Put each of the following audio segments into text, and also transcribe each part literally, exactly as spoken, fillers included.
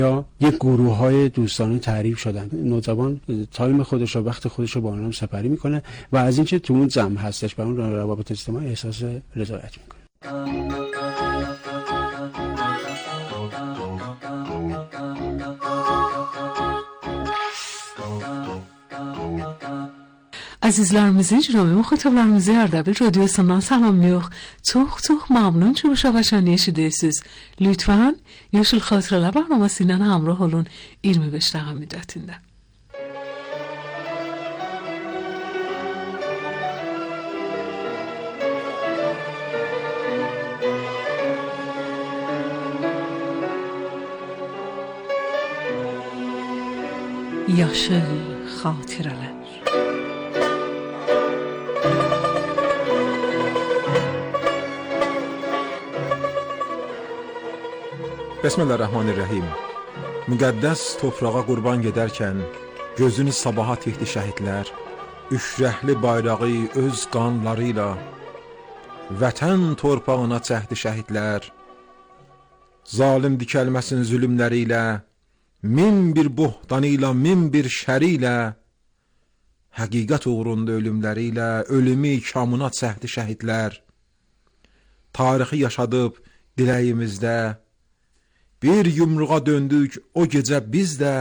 یا یک گروه های دوستانه تعریف شدن. نوجوان تایم خودش و وقت خودش رو با اونها سپری میکنه و از اینکه تو اون جمع هستش به اون روابط اجتماعی احساس رضایت میکنه. Azizlarımızın cümle muhatablarımızı Erdebil Radyosu'ndan selamlıyor. Çok çok memnun şu şavaşan yaşadıyorsunuz. Lütfen Yaşıl Xatirələr برنامəsindən همراه olun iyirmi beş dəqiqə müddətində. Yaşıl Xatirələr. بسم الله الرحمن الرحیم. Müqəddəs toprağa qurban gedərkən gözünü sabaha tikdi şəhidlər, üşrəhli bayrağı öz qanları ilə vətən torpağına çəkdi şəhidlər. Zalim dikəlməsin zülümləri ilə, min bir buhtanı ilə, min bir şəri ilə, həqiqət uğrunda ölümləri ilə ölümü kamına çəkdi şəhidlər. Tarixi yaşadıb diləyimizdə, bir yumruğa döndük o gecə biz də,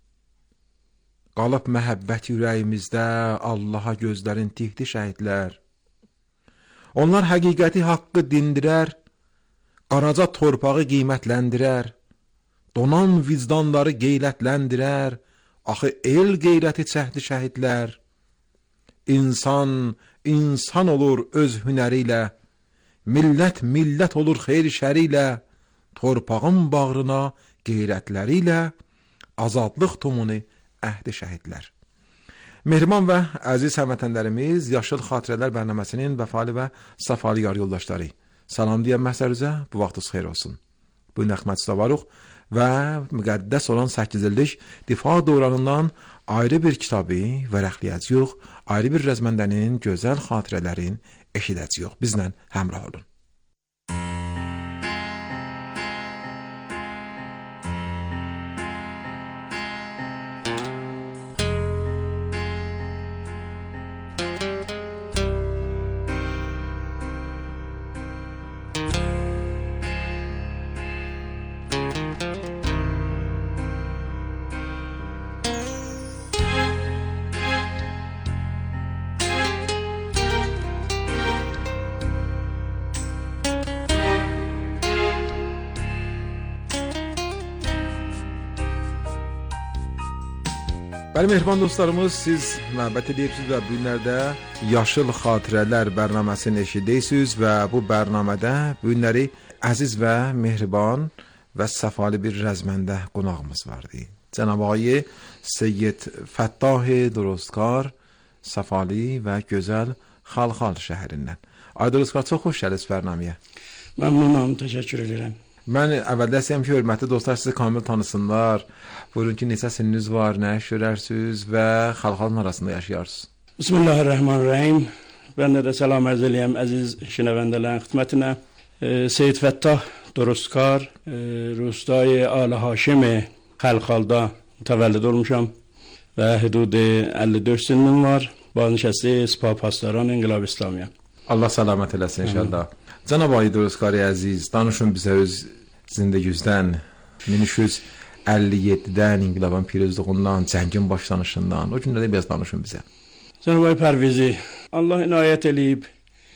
qalıb məhəbbət ürəyimizdə, Allaha gözlərin tikdi şəhidlər. Onlar həqiqəti haqqı dindirər, qaraca torpağı qiymətləndirər, donan vicdanları qeyrətləndirər, axı el qeyrəti çəkdi şəhidlər. İnsan, insan olur öz hünəri ilə, millət, millət olur xeyr şəri ilə, torpağın bağrına qeyrətləri ilə azadlıq tumunu əhdi şəhidlər. Mehriban və əziz həmvətənlərimiz, Yaşıl Xatirələr bərnaməsinin vəfalı və səfalı yar yoldaşları, salam deyən məhsərizə bu vaxtınız xeyr olsun. Bu nəxmət üstəvarıq və müqəddəs olan səkkiz illik difa dövranından ayrı bir kitabı vərəqləyəcəyik, ayrı bir rəzməndənin gözəl xatirələrin eşidəcəyik. Bizlə həmrah olun. Bəli, mehriban dostlarımız, siz məhəbbət edirsiniz və bu günlərdə Yaşıl Xatirələr bərnaməsini eşidirsiniz və bu bərnamədə bu günləri əziz və mehriban və səfalı bir rəzməndə qonağımız vardı. Cənab Ağay Seyyid Fəttah Durustkar, səfalı və gözəl Xalxal şəhərindən. Ay Durustkar, çox xoş gəldiniz bərnaməyə. Məmnunam, təşəkkür edirəm. Mən əvvəldə istəyəm ki, hörmətli dostlar sizi kamil tanısınlar. Buyurun ki, neçə sininiz var, nə iş görərsiniz və xalqların arasında yaşayarsınız. Bismillahirrahmanirrahim. Ben de selam arz edeyim əziz şinəvəndələrin xidmətinə. E, Seyyid Fəttah Durustkar, e, Rustay Ali Haşimi Xalxalda mütəvəllid olmuşam və hüdud əlli dörd sinim var. Bazınşəsi Spa Pastoran İnqilab İslamiyyə. Allah salamat eləsin inşallah. Cənab Ağay Durustkar əziz, danışın bizə öz zindəgüzdən, min üç yüz əlli yeddidən İnqilabın pirozluğundan, cəngin başlanışından, o günlərdə biraz danışın bizə. Cənab Ağay Pərvizi, Allah inayət eləyib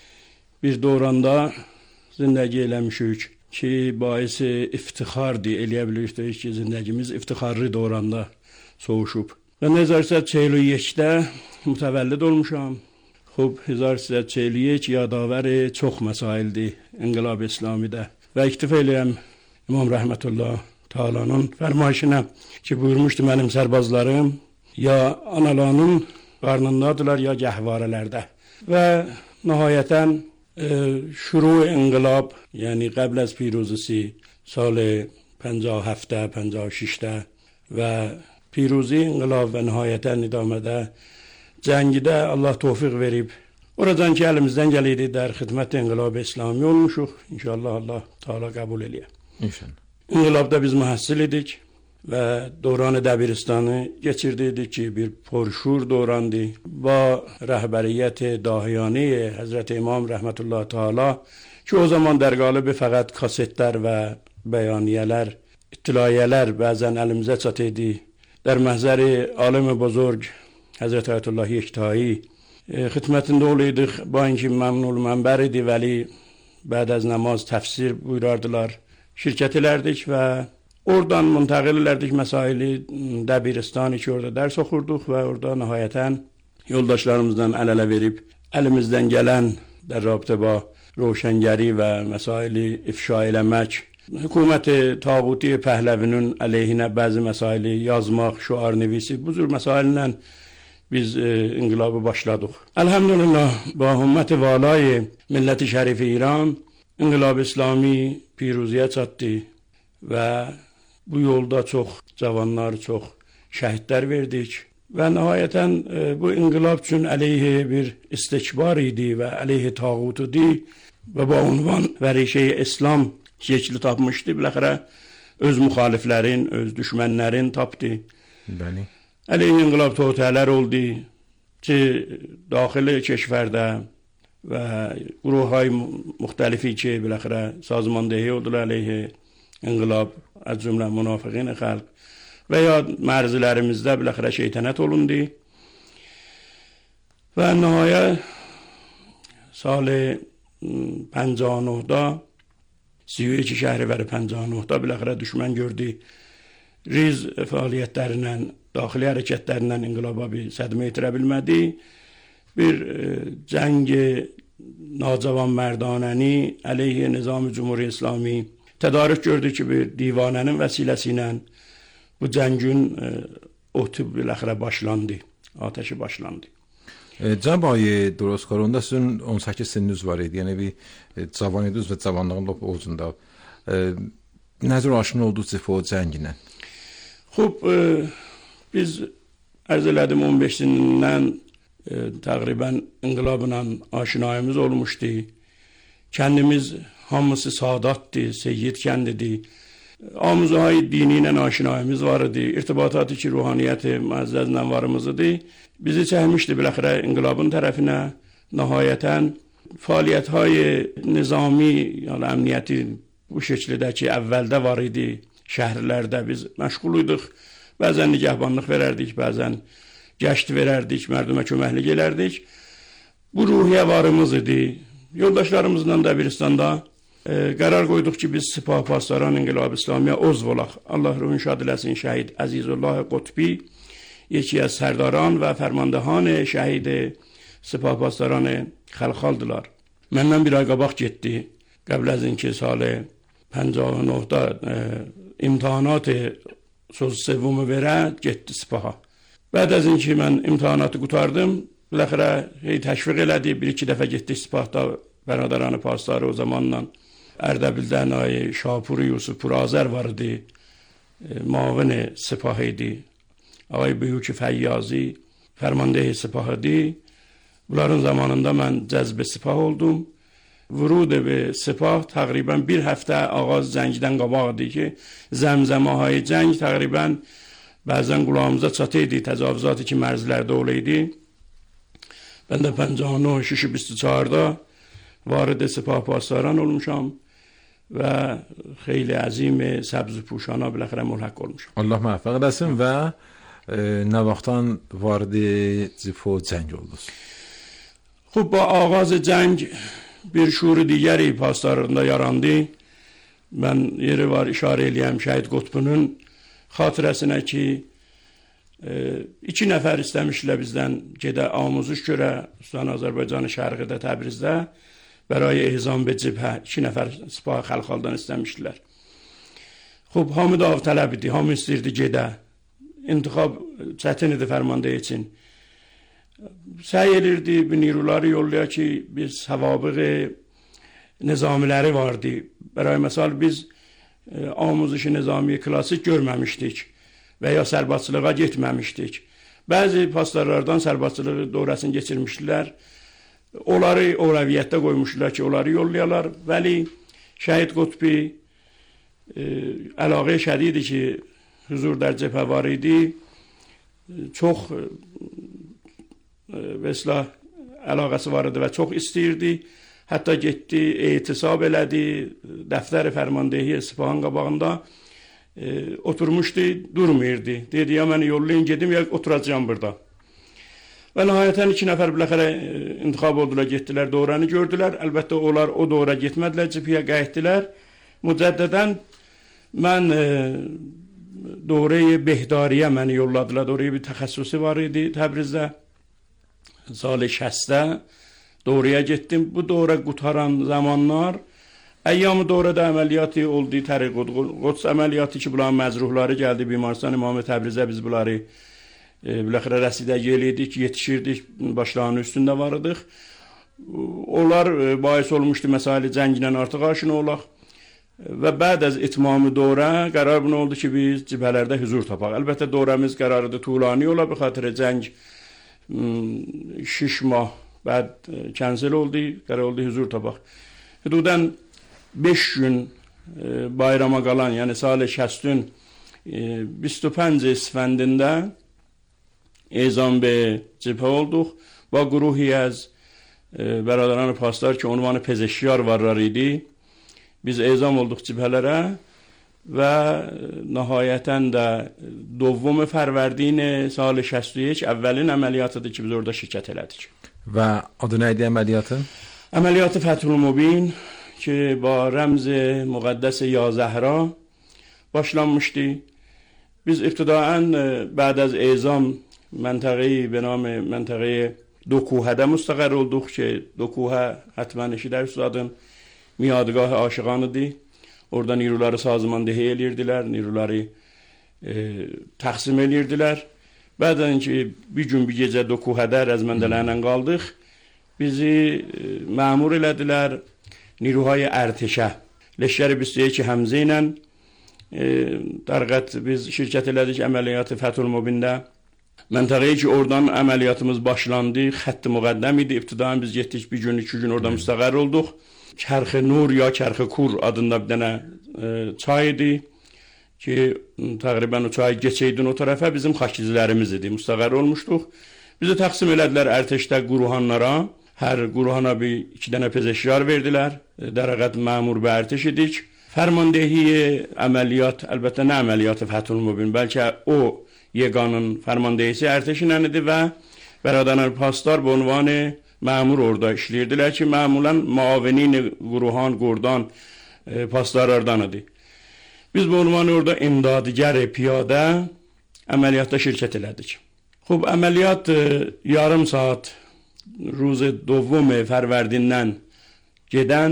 bir dövranda zindəgi eləmişik ki, baisi iftixardır, eləyə bilirik ki, zindəgimiz iftixarlı dövranda soğuşub. Ben هزار و سیصد و چهل و یک mütəvəllid olmuşam. Xub هزار و سیصد و چهل و یک yadavar çox məsaildir İnqilab İslamidə. Və iktif eləyəm İmam Rəhmətullah Taalanın fərmayişinə ki, buyurmuşdu mənim sərbazlarım ya analarının qarnındadılar ya gəhvarələrdə. Və nəhayətən e, şuru inqilab, yəni qəbl az pirozisi sal پنجاه و هفت پنجاه و شش və پیروزی انقلاب و نهایتا ادامه جنگیده Allah توفیق verib. Oradan ki elimizden geliydi der hizmet İnqilab İslami olmuşuq. İnşallah Allah Teala kabul eləyər. İnşallah. İnqilabda biz mühəssil idik. و دوران دبیرستانی geçirdiydi ki bir پرشور دورandی با رهبریت داهیانه حضرت امام رحمت الله تعالی که o zaman در قالب فقط کاستler و بیانیه‌ler اطلاعیه‌ler bazen elimize çatıydı. در محضر عالم بزرگ حضرت آیت الله یکتایی خدمتinde oluyorduk. با اینکه ممنوع منبر idi ولی بعد از namaz tefsir buyurardılar. Şirket ederdik ve oradan muntakil ederdik mesaili debiristani ki orada ders okurduk ve orada nihayeten yoldaşlarımızdan el ele verip elimizden gelen در رابطه با روشنگری و مسائل افشا eləmək, hükümet tağuti Pəhləvinin aleyhinə bazı مسائل yazmaq, şuar nevisi bu cür məsailə biz e, inqilabı başladıq. Elhamdülillah با hümmət valay millət-i şərif İran inqilab İslami piruziyə çatdı və bu yolda çox cavanlar, çox şəhidlər verdik. Və nihayətən e, bu inqilab üçün əleyhi bir istikbar idi və əleyhi tağut idi və bu unvan vərişəyi İslam şəkli tapmışdı. Biləxərə öz müxaliflərin, öz düşmənlərin tapdı. Bəli. Əleyhi inqilab totələr oldu ki, daxili keşvərdə və quruhay müxtəlifi ki, biləxərə sazmandehi oldular əleyhi inqilab, az cümlə münafiqin xalq və ya mərzilərimizdə biləxərə şeytanət olundu. Və nəhaya sal پنجاه و نه da سی و یک şəhərləri پنجاه و نه da biləxərə düşmən gördü. Riz fəaliyyətlərindən, daxili hərəkətlərindən inqilaba bir sədmə yetirə bilmədi. Bir e, cəng nacavan mərdanəni əleyhi Nizam-ı Cumhuri İslami tədarük gördü ki, bir divanənin vəsiləsi ilə bu cəngin e, otu biləxərə başlandı, ateşi başlandı. Cənab Ağay, Durosqaronda sizin on səkkiz sininiz var idi, yəni bir e, cavan idiniz və cavanlığın lop ucunda. E, Nəzər aşina oldunuz o cənglə? Xub, e, biz ərz elədim on beş sinindən e, təqribən inqilabla aşinayımız olmuşdu. Kəndimiz hamısı sadatdı, seyyid kəndidir. Amuzay dini ilə aşinayımız var idi. İrtibatatı ki, ruhaniyyəti müəzzəzlə varımız idi. Bizi çəkmişdi biləxərə inqilabın tərəfinə. Nəhayətən fəaliyyətهای nizami, yəni əmniyyəti bu şəkildə ki, əvvəldə var idi. Şəhərlərdə biz məşğul idik. Bəzən nigahbanlıq verərdik, bəzən gəşt verərdik, mərdümə köməklik elərdik. Bu ruhiyyə varımız idi. Yoldaşlarımızla Dəbiristanda e, qərar qoyduq ki, biz Sipah Pasdaran İnqilab İslamiyə uzv olaq. Allah ruhun şad eləsin şəhid Əzizullah Qutbi, یکی از سرداران و فرماندهان شهید سپاه پاسداران خلخالdılar. Məndən bir ay qabaq getdi. Qəbl az اینکه سال پنجاه و نه da e, imtahanat söz sevvumu verə getdi Sipaha. Bəd az اینکه mən imtahanatı qutardım, biləxərə hey təşviq elədi. Bir iki dəfə getdik Sipahda bəradaranı pasdarı o zamanla Ərdəbildən ay Şapur Yusuf Purazər var idi. E, mavin Sipah idi. Ağay Büyük Fəyyazi fərmandehi Sipah idi. Bunların zamanında mən cəzb Sipah oldum. Vurud به Sipah təqribən bir həftə ağaz cəngdən qabaq idi ki, zəmzəmahay cəng təqribən bəzən qulağımıza çatıydı, təcavüzatı ki, mərzlərdə olaydı. Mən də پنجاه و نه شش بیست و چهار da vard Sipah Pasdaran olmuşam və xeyli əzim səbz puşana biləxərə mülhaq olmuşam. Allah müvəffəq eləsin və e, nə vaxtdan vard Sipah cəng oldunuz? Xub, با آغاز جنگ bir şuuru digəri pasdarında yarandı. Mən yeri var işarə eləyəm şəhid Qutbunun xatirəsinə ki, e, iki nəfər istəmişlər bizdən gedə amuzuş görə Üstan Azərbaycanı şərqində Təbrizdə برای اعزام به cibhə iki nəfər Sipah xalqaldan istəmişlər. Xub, hamı da av tələb idi, hamı istirdi gedə. İntiqab çətin idi fərmandehi üçün. Səy edirdi, bu niruları yollaya ki, biz həvabiq nizamiləri vardı. Bəray məsal, biz e, amuzuşu nizami klasik görməmişdik və ya sərbatçılığa getməmişdik. Bəzi pasdarlardan sərbatçılığı doğrasını geçirmişdilər. Onları oğlaviyyətdə qoymuşlar ki, onları yollayalar. Vəli Şəhid Qutbi e, əlaqə şədidi ki, huzur در جبهه واریدی çox به اصطلاح علاقəsi var idi və çox istəyirdi. Hətta getdi, etisab elədi, dəftər fərmandehi Sipahan qabağında e, oturmuşdu, durmurdu. Dedi ya məni yollayın gedim ya oturacağım burada. Və nəhayətən iki nəfər biləxərə intiqab oldular, getdilər, doğranı gördülər. Əlbəttə onlar o doğra getmədilər, cibhəyə qayıtdılar. Mücəddədən mən e, doğrayı Behdariyə məni yolladılar. Doğrayı bir təxəssüsü var idi Təbrizdə. Sal şəstə doğraya getdim. Bu doğra qutaran zamanlar əyyam-ı doğrada əməliyyatı oldu. Təriq Quds əməliyyatı ki, bunların məcruhları gəldi Bimaristan İmam Təbrizə, biz bunları e, biləxirə rəsidə gelidik, yetişirdik, başlarının üstündə varıdıq. Onlar e, bahis olmuşdu məsələ cənglə artıq aşina olaq. Və bəd az itmamı doğra qərar bunu oldu ki, biz cibhələrdə huzur tapaq. Əlbəttə doğramız qərarıdır, tulani ola, bir xatirə cəng şiş mah bəd kənsel oldu, qərar oldu huzur tapaq. Hududən beş gün e, bayrama qalan, yəni sal şəstün e, بیست و پنج اسفندində ezan be cibhə olduq. با گروهی از e, برادران پاسدار ki, عنوان پزشکیار varlar idi. Biz ezam olduq cibhələrə və nəhayətən də دوم فروردین سال شصت و یک əvvəlin əməliyyatıdır ki, biz orada şirkət elədik. Və adı nə idi əməliyyatın? Əməliyyatı Fəthülmubin ki, با رمز مقدس یا زهرا başlanmışdı. Biz ibtidaən بعد از ezam منطقه‌ای به نام منطقه دو کوهده مستقر olduq ki, دو کوه حتما eşidirsinizadın miadgah aşıqanıdır. Orada niruları sazmandehi elirdilər, niruları e, təqsim elirdilər. Bədən ki, bir gün bir gecə دو کوهده rəzməndələrlə qaldıq. Bizi e, məmur elədilər نیروهای ارتشه لشکر بیست و یک حمزه ilə Darqat biz şirkət elədik əməliyyatı Fəthülmubində. Məntəqəyə ki, oradan əməliyyatımız başlandı. Xətt müqəddəm idi. İbtidaən biz getdik, bir gün, iki gün orada müstəqər olduq. Çərxi Nur ya Çərxi Kur adında bir dənə e, çay idi ki, təqribən o çayı geçəydin o tərəfə bizim xakizlərimiz idi. Müstəqər olmuşduq. Bizi təqsim elədilər ərtəşdə quruhanlara. Hər quruhana bir iki dənə pezeşkar verdilər. Darqat məmur və ərtəş idik. Fərmandehi əməliyyat, əlbəttə nə əməliyyatı Fəthülmubin, bəlkə o yeganın fərmandehisi ərtəşinə idi və bəradanar pastar bu ünvanı məmur orada işləyirdilər ki, məmulən muavinin quruhan, qurdan e, pastarlardan idi. Biz bu ünvanı orada imdadigər piyadə əməliyyatda şirkət elədik. Xub, əməliyyat e, yarım saat روز دوم فروردین'dən gedən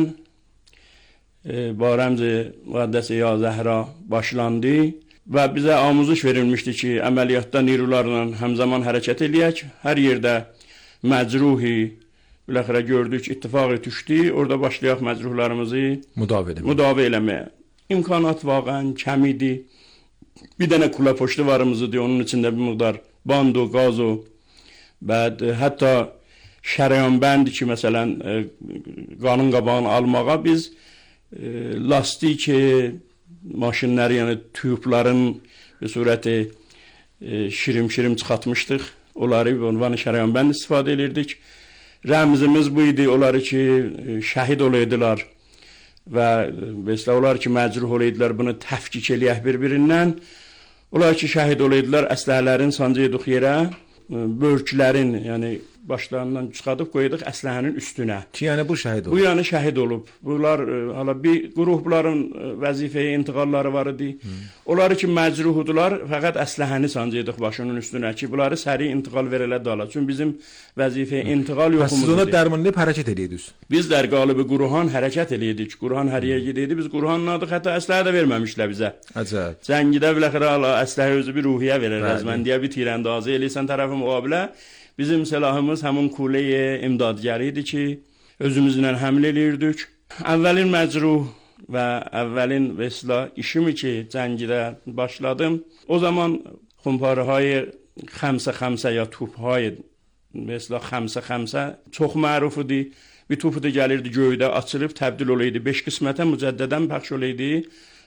e, با رمز مقدس یا زهرا başlandı və bizə amuzuş verilmişdi ki, əməliyyatda nirularla həmzaman hərəkət eləyək. Hər yerdə məcruhi biləxirə gördük, ittifaqı düşdü. Orada başlayaq məcruhlarımızı müdavi eləməyə. İmkanat vaqən kəm idi. Bir dənə kula poştu varımız idi. Onun içində bir miqdar band و gaz و بعد hətta şərəyan bəndi ki, məsələn, e, qanun qabağını almağa biz e, lastik e, maşinləri, yəni tüyüblərin bir surəti e, şirim-şirim çıxatmışdıq. Onları ünvanı şərəyan bənd istifadə edirdik. Rəmzimiz bu idi, onları ki, e, şəhid olaydılar və mesela onlar ki, məcruh olaydılar, bunu təfkik eləyək bir-birindən. Onlar ki, şəhid olaydılar, əsləhələrin sancıydıq yerə, börklərin, yəni başlarından çıxadıb qoyduq əsləhənin üstünə. Ki, yəni bu şəhid olub? Bu yəni şəhid olub. Bunlar, hala bir qrup bunların vəzifəyə intiqalları var idi. Hmm. Onları ki, məcruhudular, fəqət əsləhəni sancıydıq başının üstünə ki, bunları səri intiqal verilədi ala. Çünki bizim vəzifəyə hmm. intiqal yoxumuz idi. Siz ona dərmanlayıb hərəkət edirdiniz? Biz dər qalıbı Quruhan hərəkət edirdik. Quruhan hər yer gedirdi. Biz Quruhanladık, hətta əsləhə də verməmişlər bizə. Əcəb. Cəngidə biləxirə ala, əsləhə özü bir ruhiyyə verir. Rəzməndiyə bir tirəndazı eləysən tərəfi müqabilə. Bizim silahımız həmin kuleyə imdadgəri idi ki, özümüzlə həml eləyirdik. Əvvəlin məcruh və əvvəlin vesla işimi ki, cəngidə başladım. O zaman xumparıhay xəmsə-xəmsə ya tuphay vesla xəmsə-xəmsə çox məruf idi. Bir tupu da gəlirdi göydə açılıb təbdil olaydı. Beş qismətə mücəddədən pəxş olaydı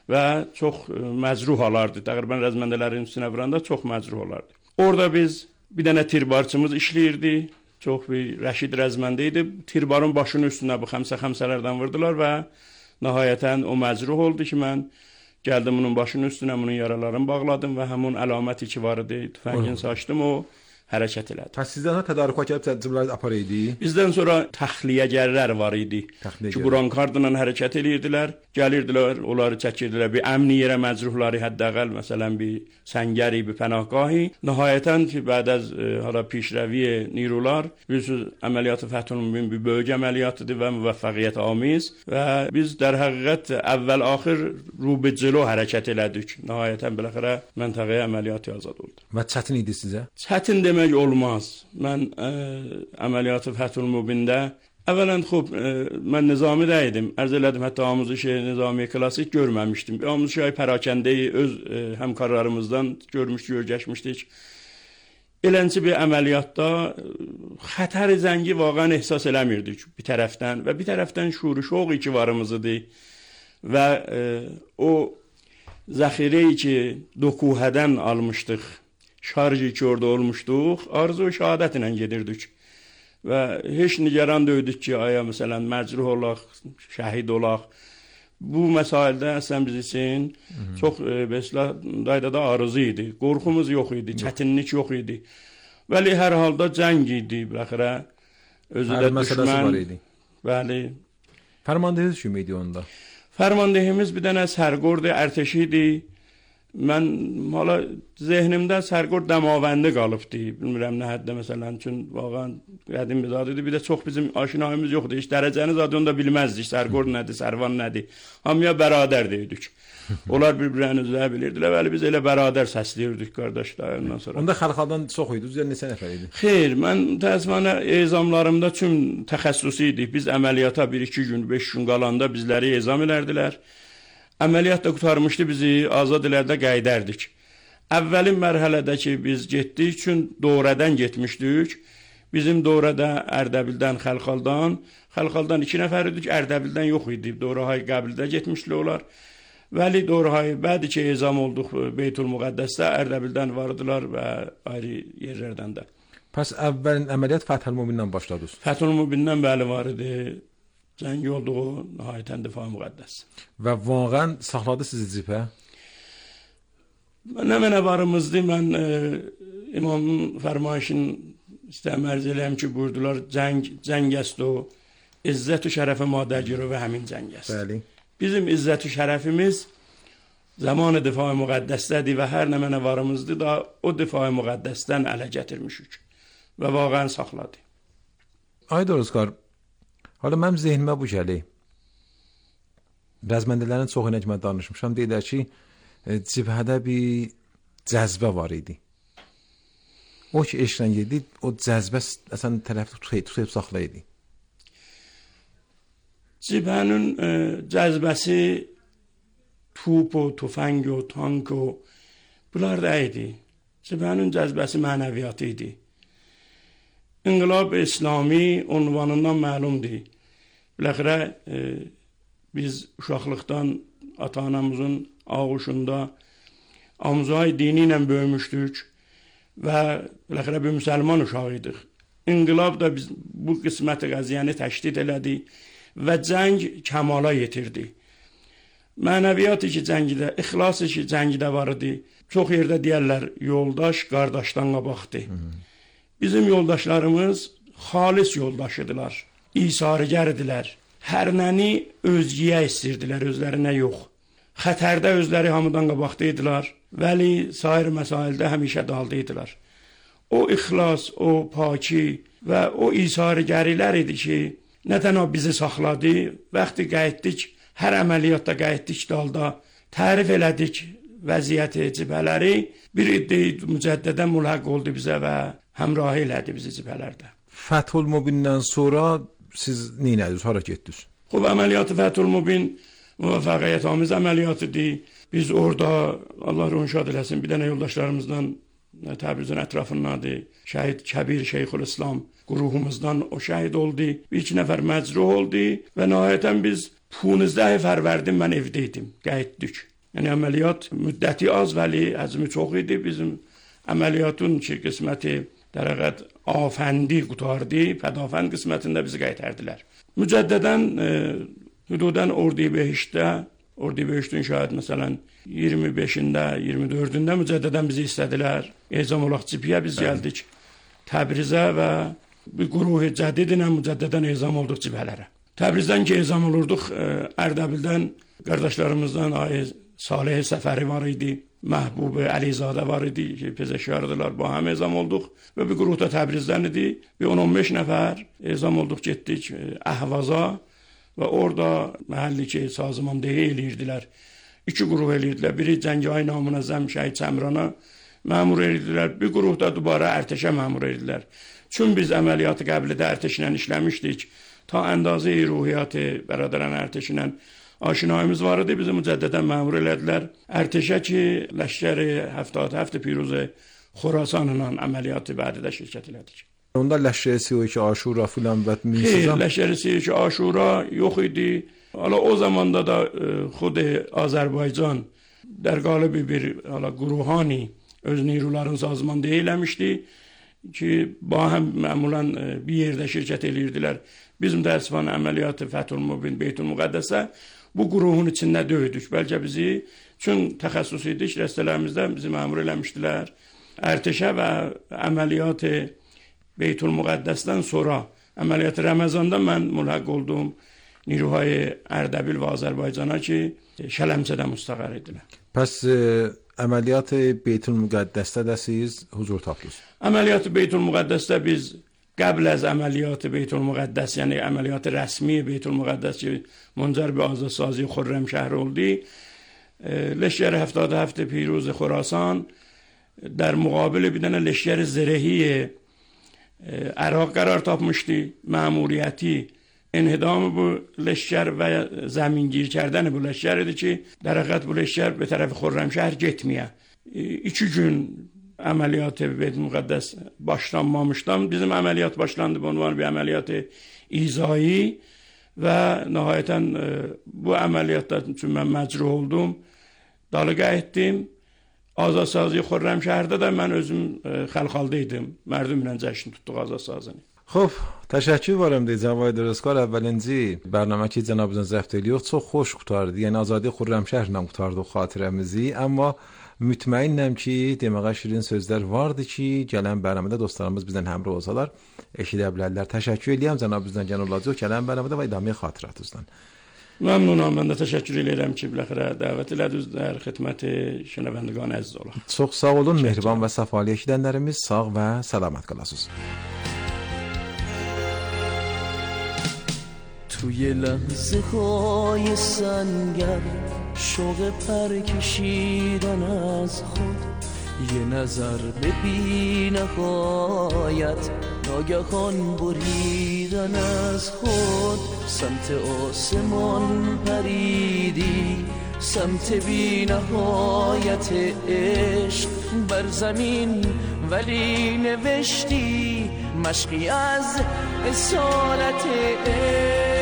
və çox məcruh olardı. Təqribən rəzməndələrin üstünə vuranda çox məcruh olardı. Orada biz bir dənə tirbarçımız işləyirdi. Çox bir Rəşid rəzməndə idi. Tirbarın başının üstünə bu xəmsə-xəmsələrdən vurdular və nəhayətən o məcruh oldu ki, mən gəldim onun başının üstünə, onun yaralarını bağladım və həmin əlaməti ki var idi, tüfəngin saçdım, o hərəkət elədi. Pəs sizdən tədarük edib cibləri apar idi? Bizdən sonra təxliyəgərlər var idi ki, burankardla hərəkət edirdilər, gəlirdilər, onları çəkirdilər, bir əmni yerə məcruhları həddəqəl, məsələn, bir səngəri, bir pənahgahi. Nəhayətən ki, bəd az hala pişrəvi nirular, bilirsiniz, əməliyyatı Fəthül Mübin bir böyük əməliyyatıdır və müvəffəqiyyət amiz və biz در həqiqət əvvəl axır rubə cəlo hərəkət elədik. Nəhayətən biləxərə məntəqəyə əməliyyatı azad oldu. Və çətin idi sizə? Çətin demək olmaz. Mən ə, əməliyyatı Fəthül Mübində əvvələn xub ə, mən nizamidə idim. Ərz elədim, hətta amuzişi nizami klassik görməmişdim. Amuzişi pərakəndəyi öz ə, həmkarlarımızdan görmüşdük, görgəşmişdik. Elənci bir əməliyyatda xətər zəngi vaqən ehsas eləmirdik bir tərəfdən və bir tərəfdən şuur şoq iki varımız idi və ə, o zəxireyi ki dokuhədən almışdıq, şarjı ki orada olmuşduq, arzu şəhadət ilə gedirdik və heç nigaran deyildik ki, aya məsələn məcruh olaq, şəhid olaq. Bu məsaildə əslən biz üçün çox beslə daydada arızı idi. Qorxumuz yox idi, çətinlik yox idi. Bəli, hər halda cəng idi, biləxərə özü də düşmən. Bəli. Fərmandehiniz kim idi onda? Fərmandehimiz bir dənə sərgord ərtəşi idi. Mən hala zehnimdə sərgord dəmavəndi qalıbdı. Bilmirəm nə həddə məsələn, üçün vaqan qədim bir zad idi. Bir də çox bizim aşinayımız yoxdur. Heç dərəcəni zad onu da bilməzdik. Sərgord nədir, sərvan nədir. Hamıya bərabər deyirdik. Onlar bir-birini üzə bilirdilər. Bəli, biz elə bərabər səsləyirdik qardaşlar ondan sonra. Onda xalqadan çox idi. Üzər neçə nəfər idi? Xeyr, mən təəssüfənə ezamlarımda tüm təxəssüsü idi. Biz əməliyyata bir iki gün, beş gün qalanda bizləri ezam edərdilər. Əməliyyat da qutarmışdı, bizi azad ilərdə qaydərdik. Əvvəlin mərhələdə ki, biz getdik üçün Doğrədən getmişdik. Bizim Doğrədə Ərdəbildən, Xəlxaldan, Xəlxaldan iki nəfər idik, Ərdəbildən yox idi. Doğrahay Qəbildə getmişdilər onlar. Vəli Doğrahay, bədi ki, ezam olduq Beytül Müqəddəsdə, Ərdəbildən vardılar və ayrı yerlərdən də. Pəs əvvəlin əməliyyat Fəthül Mübindən başladınız? Fəthül Mübindən bəli var idi. Cəng olduğu nəhayətən Difai Müqəddəs. Və vaqən saxladı sizi cibhə? Nə mənə varımızdı, mən e, imamın fərmayişini istəyəm ərz eləyəm ki, buyurdular, cəng, cəng əst o, izzət-ü şərəfə madəgir və həmin cəng əst. Bəli. Bizim izzət-ü şərəfimiz zamanı Difai Müqəddəsdədir və hər nə mənə varımızdı da o Difai Müqəddəsdən ələ gətirmişik və vaqən saxladı. Ayda Özqar, hala mənim zehnimə bu gəli. Rəzməndələrin çox ilə ki, mən danışmışam, deyilər ki, cibhədə bir cəzbə var idi. O ki, eşlən yedi, o cəzbə əsən tərəfi tutayıb, tutayıb saxla idi. Cibhənin e, cəzbəsi tup o, tüfəng o, tank o, bunlar da idi. Cibhənin cəzbəsi mənəviyyatı idi. İnqilab İslami unvanından məlumdur. Biləxirə e, biz uşaqlıqdan ata-anamızın ağuşunda Amzay dini ilə böyümüşdük və biləxirə bir müsəlman uşağıydıq. İnqilab da biz bu qisməti qəziyyəni təşdid elədi və cəng kəmala yetirdi. Mənəviyyat ki cəngdə, ixlas ki cəngdə var idi. Çox yerdə deyərlər, yoldaş qardaşdan qabaqdır. Bizim yoldaşlarımız xalis yoldaşıdılar, isarigərdilər. Hər nəni özgiyə istirdilər, özlərinə yox. Xətərdə özləri hamıdan qabaqdaydılar, vəli sair məsaildə həmişə daldaydılar. O ixlas, o paki və o isarigərilər idi ki, nə tənə bizi saxladı, vaxtı qayıtdik, hər əməliyyatda qayıtdik dalda, tərif elədik vəziyyəti, cibhələri, bir iddi mücəddədən mülhəq oldu bizə və həmrahi elədi bizi cibhələrdə. Fəthül Mübindən sonra siz neynədiniz, hara getdiniz? Xub, əməliyyatı Fəthül Mübin müvəffəqiyyət amiz əməliyyatıdır. Biz orada, Allah rəhmət eləsin, bir dənə yoldaşlarımızdan Təbrizin ətrafındadır. Şəhid Kəbir Şeyxülislam qruhumuzdan o şəhid oldu. Bir iki nəfər məcruh oldu və nəhayətən biz on beş fərvərdin mən evdə idim, qayıtdık. یعنی عملیات مدتی az ولی حجم çok idi. Bizim ameliyatın ki qisməti dərəqət afəndi qutardı. Pədafənd qismətində bizi qaytardılar. Mücəddədən e, hududan Ordu Behiştdə, Ordu Behiştin şahid məsələn iyirmi beşində, iyirmi dördündə mücəddədən bizi istədilər. Ezam olaq cipiyə biz gəldik Təbrizə və bir quruh cədidinə mücəddədən ezam olduq cibhələrə. Təbrizdən ki ezam olurduq, Ərdəbildən qardaşlarımızdan Ay Salih Səfəri var idi, Məhbub Əlizadə var idi ki pezeşkardılar, ba həm ezam olduq və bir quruh da Təbrizdən idi. Bir on on beş nəfər ezam olduq, getdik Əhvaza və orada məhəlli ki sazımandəyi eləyirdilər. İki quruh eləyirdilər. Biri Cəngay Namünəzzəm Şəhid Səmrana məmur eləyirdilər. Bir quruh da dubara ərtəşə məmur eləyirdilər. Çün biz əməliyyatı qəblidə ərtəşlə işləmişdik. Ta əndazə ruhiyyatı bəradəran ərtəşlə aşinayımız var idi. Bizi mücəddədən məmur elədilər. Ərtəşə ki, Ləşkəri həftad həftə Piruze Xorasanla əməliyyatı bədidə şirkət elədik. Onda Ləşkəri سی و یک Aşura filan və Xeyr, Ləşkəri سی و یک Aşura yox idi. Hala o zamanda da xud Azərbaycan در قالب bir hala quruhani öz نیروların sazmandığı eləmişdi ki, ba həm məmulən bir yerdə şirkət eləyirdilər. Bizim təəssüfən əməliyyatı Fəthül Mubin Beytül Müqəddəsə bu quruhun içində döydük. Bəlkə bizi, çün təxəssüs idik, rəstələrimizdə bizi məmur eləmişdilər. Ərtəşə və əməliyyatı Beytül Müqəddəsdən sonra əməliyyatı Ramazanda mən mülhəq oldum نیروهای اردبیل و آذربایجان ki Şələmçədə müstəqər idilər. Pəs əməliyyat Beytül Müqəddəsdə də siz huzur tapdınız. Əməliyyat Beytül Müqəddəsdə biz qəbl az əməliyyat Beytül Müqəddəs, yəni əməliyyat rəsmi Beytül Müqəddəs ki منجر به آزادسازی خرمشهر oldu. لشکر هفتاد و هفت پیروز خراسان در مقابل bir dənə لشکر زرهی عراق قرار tapmışdı. مأموریتی انهدام bu leşkər və zəmingir kərdən bu leşkər idi ki, dərəqət bu leşkər به tərəf Xürrəmşəhr getməyə. İki gün əməliyyatı Beytül Müqəddəs başlanmamışdan bizim əməliyyat başlandı. Bu ünvan bir əməliyyat izai və nəhayətən bu əməliyyatda üçün mən məcruh oldum. Dalıqa etdim. Azadsazi Xürrəmşəhərdə də mən özüm xəlxalda idim. Mərdümlə cəşn tutduq azadsazini. خب تشکر وارم دی جواد درستکار اولنجی برنامه که جنابتون ضبط ediyor çok xoş qutardı. Yəni Azadi Xürrəmşəhərlə qutardı xatirəmizi, amma mütməinnəm ki, deməyə şirin sözlər vardı ki, gələn bərnamədə dostlarımız bizdən həmrəh olsalar eşidə bilərlər. Təşəkkür edirəm cənabınızdan Cənab Lacı gələn bərnamədə və idamə xatirətinizdən. Məmnunam, mən də təşəkkür edirəm ki, biləxirə dəvət elədiniz در خدمت şunavəndگان əziz olaq. Çox sağ olun, mehriban və səfalı eşidənlərimiz, sağ və salamat qalasınız. توی لحظه های سنگر شوق پر کشیدن از خود یه نظر به بی نهایت ناگهان بریدن از خود سمت آسمان پریدی سمت بی نهایت عشق بر زمین ولی نوشتی مشقی از اصالت عشق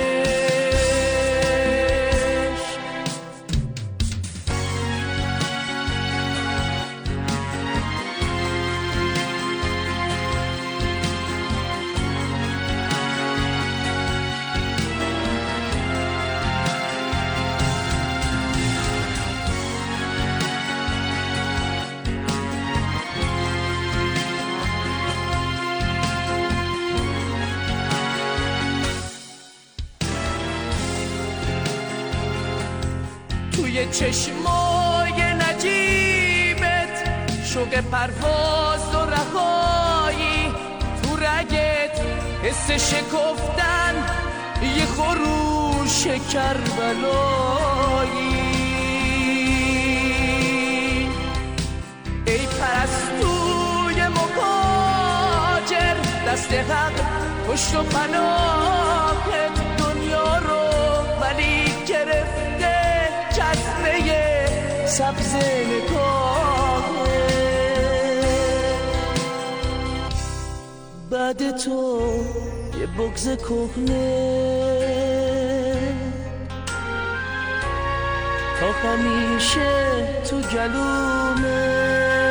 توی چشمای نجیبت شوق پرواز و رهایی تو رگت حس شکفتن یه خروش کربلایی ای پرستوی مهاجر دست حق پشت و پناهت دنیا رو ولی گرفته جذبه سبز نگاهه بعد تو یه بغض کهنه تا همیشه تو گلومه،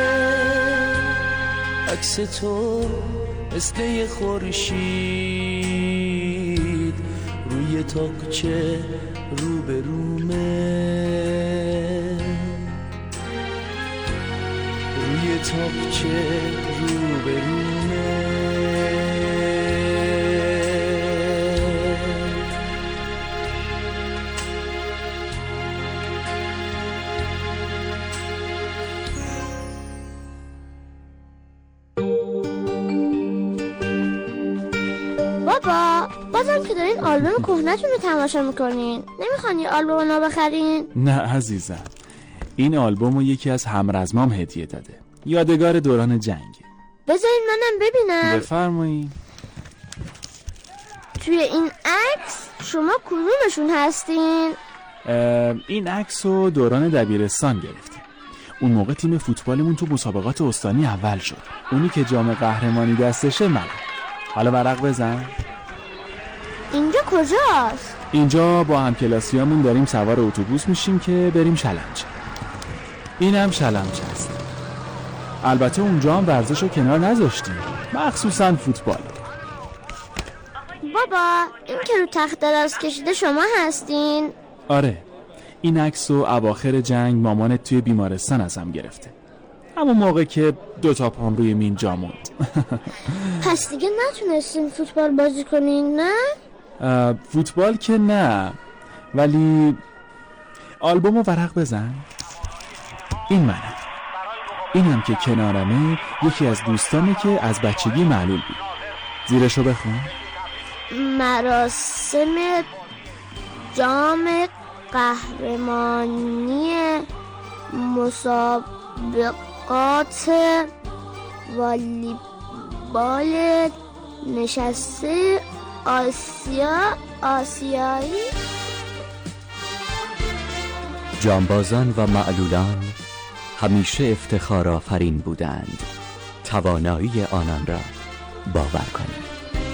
عکس تو مثل یه خورشید روی تاقچه رو به رومه، روی تاقچه رو به رومه. بابا بازم که دارین آلبوم کهنه‌تون رو تماشا میکنین، نمیخوان یه آلبوم نو بخرین؟ نه عزیزم، این آلبوم رو یکی از همرزمام هدیه داده، یادگار دوران جنگ. بذارین منم ببینم. بفرمایید. توی این عکس شما کدومشون هستین؟ این عکس رو دوران دبیرستان گرفتیم. اون موقع تیم فوتبالمون تو مسابقات استانی اول شد. اونی که جام قهرمانی دستشه منم. حالا ورق بزن. اینجا کجاست؟ اینجا با همکلاسیامون داریم سوار اتوبوس میشیم که بریم شلنج. اینم شلنج هست. البته اونجا هم ورزش رو کنار نذاشتیم، مخصوصا فوتبال. بابا این که رو تخت دراز کشیده شما هستین؟ آره، این عکس رو اواخر جنگ مامانت توی بیمارستان ازم گرفته، همون موقع که دوتا پام روی مین جا موند. پس دیگه نتونستین فوتبال بازی کنین نه؟ فوتبال که نه، ولی آلبوم رو ورق بزن. این منم. اینم که کنارمه یکی از دوستانه که از بچگی معلول بود. زیرشو بخون. مراسم جام قهرمانی مسابقات والیبال نشسته آسیا آسیایی. جانبازان و معلولان همیشه افتخار آفرین بودند. توانایی آنان را باور کنید.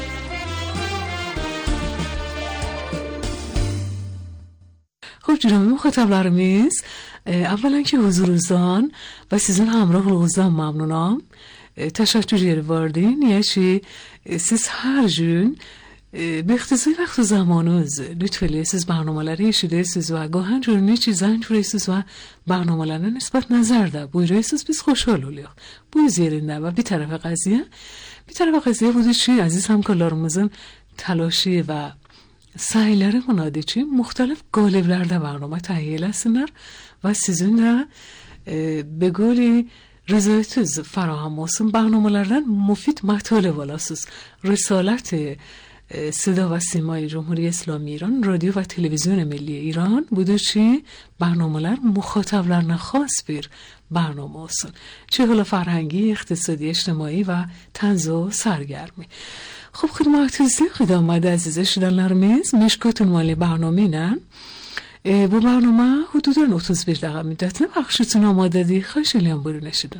خب جناب مخاطب‌گرامیز، اولا که حضورتان و سیزن همراه olğuzdan memnunam. Teşekkür ederdin. Yani siz her gün بختصار وقت و زمانوز لطفالیسیز برنامه‌لری eşidirsiniz و گاهن جور چیزان جوریسیz و برنامه‌larına نسبت نظر ده buyuruyorsunuz, biz خوشحال oluyor. Bu üzerinde ve bir tarafı قضیه bir tarafı قضیه بوده ki aziz همکارlarımızın تلاشی و sahilleri bunadı ki muhtelif galiblərdə برنامه تهیه etsinlər və sizin də به قول رضایتiniz فراهم olsun برنامه‌lardan مفید مطالب alasınız. رسالت صدا و سیمای جمهوری اسلامی ایران، رادیو و تلویزیون ملی ایران بوده چی برنامه‌lar مخاطبlarına خاص bir برنامه olsun. چه حالا فرهنگی، اقتصادی، اجتماعی و طنز و سرگرمی. خب خدمتتون خدمت عزیز شنوندگانlarımız مشکات عنوان برنامه نه bu برنامه حدوداً otuz bir دقیقه müddetine پخشتون آماده دی. خواهش می‌کنم برو نشیدن.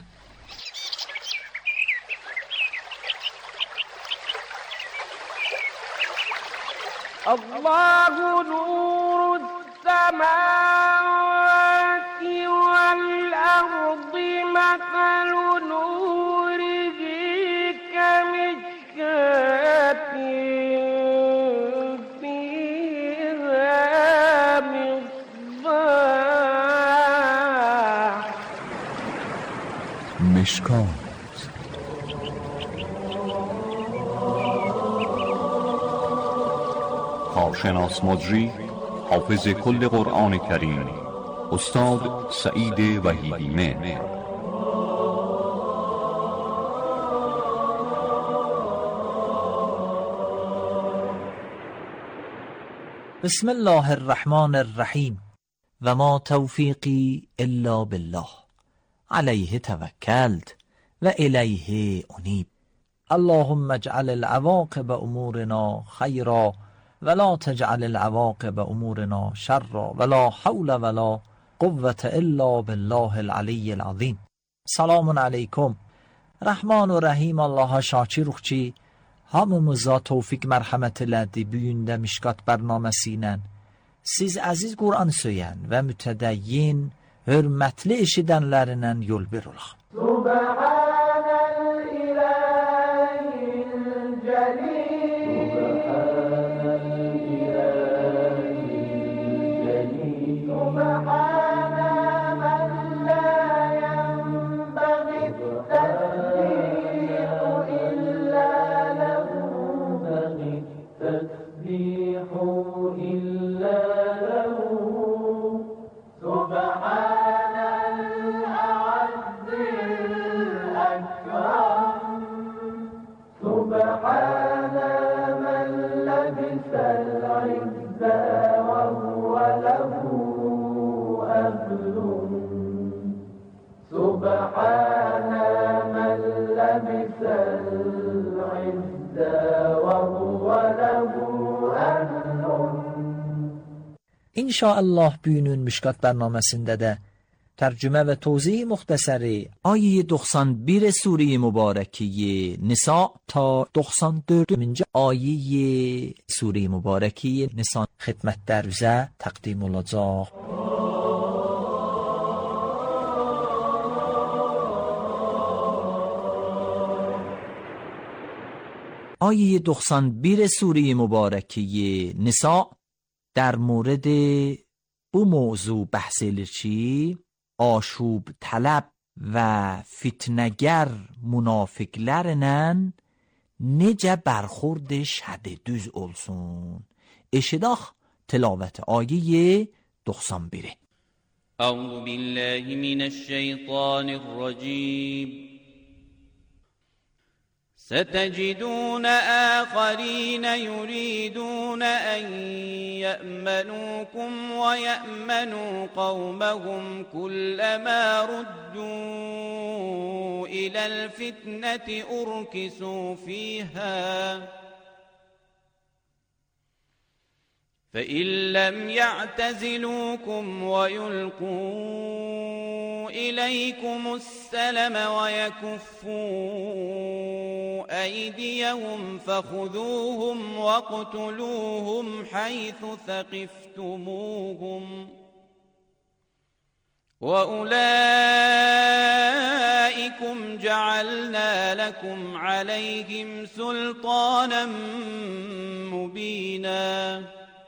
الله نور السماوات والأرض مثل نوره كمشكاة فيها مصباح مشکات کارشناس مجری حافظ کل قرآن کریم استاد سعید وحیدی‌مهر. بسم الله الرحمن الرحیم و ما توفیقی الا بالله علیه توکلت و الیه انیب. اللهم اجعل العواقب امورنا خیرا ولا تجعل العواقب امورنا شرا ولا حول ولا قوة الا بالله العلی العظیم. سلام علیکم. Rahman و Rahim Allah'a şakiruq ki, hamımıza tevfik mərhəmət elədi bu gündə Mişkat bərnaməsi ilə siz əziz Qur'an söyən və mütədəyyin, hörmətli eşidənlərindən yol bir olaq. İnşallah bugünün Mişkat bərnaməsində də tərcümə və tozih müxtəsəri ayə doxsan bir Sure Mübarəkəyə Nisa ta doxsan dördüncü ayə Sure Mübarəkəyə Nisa xidmətlərinizə təqdim olacaq. آیه doxsan bir سوره مبارکه نساء در مورد bu موضوع بحث چی؟ آشوب طلب و فتنگر منافقلرنن necə برخورد شدیدüz olsun. eşidaq tilavət آیه doxsan bir. أعوذ بالله من الشيطان الرجيم ستجدون آخرين يريدون أن يأمنوكم ويأمنوا قومهم كلما ردوا إلى الفتنة أركسوا فيها فإن لم يعتزلوكم ويلقوا إليكم السلم ويكفوا أيديهم فخذوهم واقتلوهم حيث ثقفتموهم وأولئكم جعلنا لكم عليهم سلطانا مبينا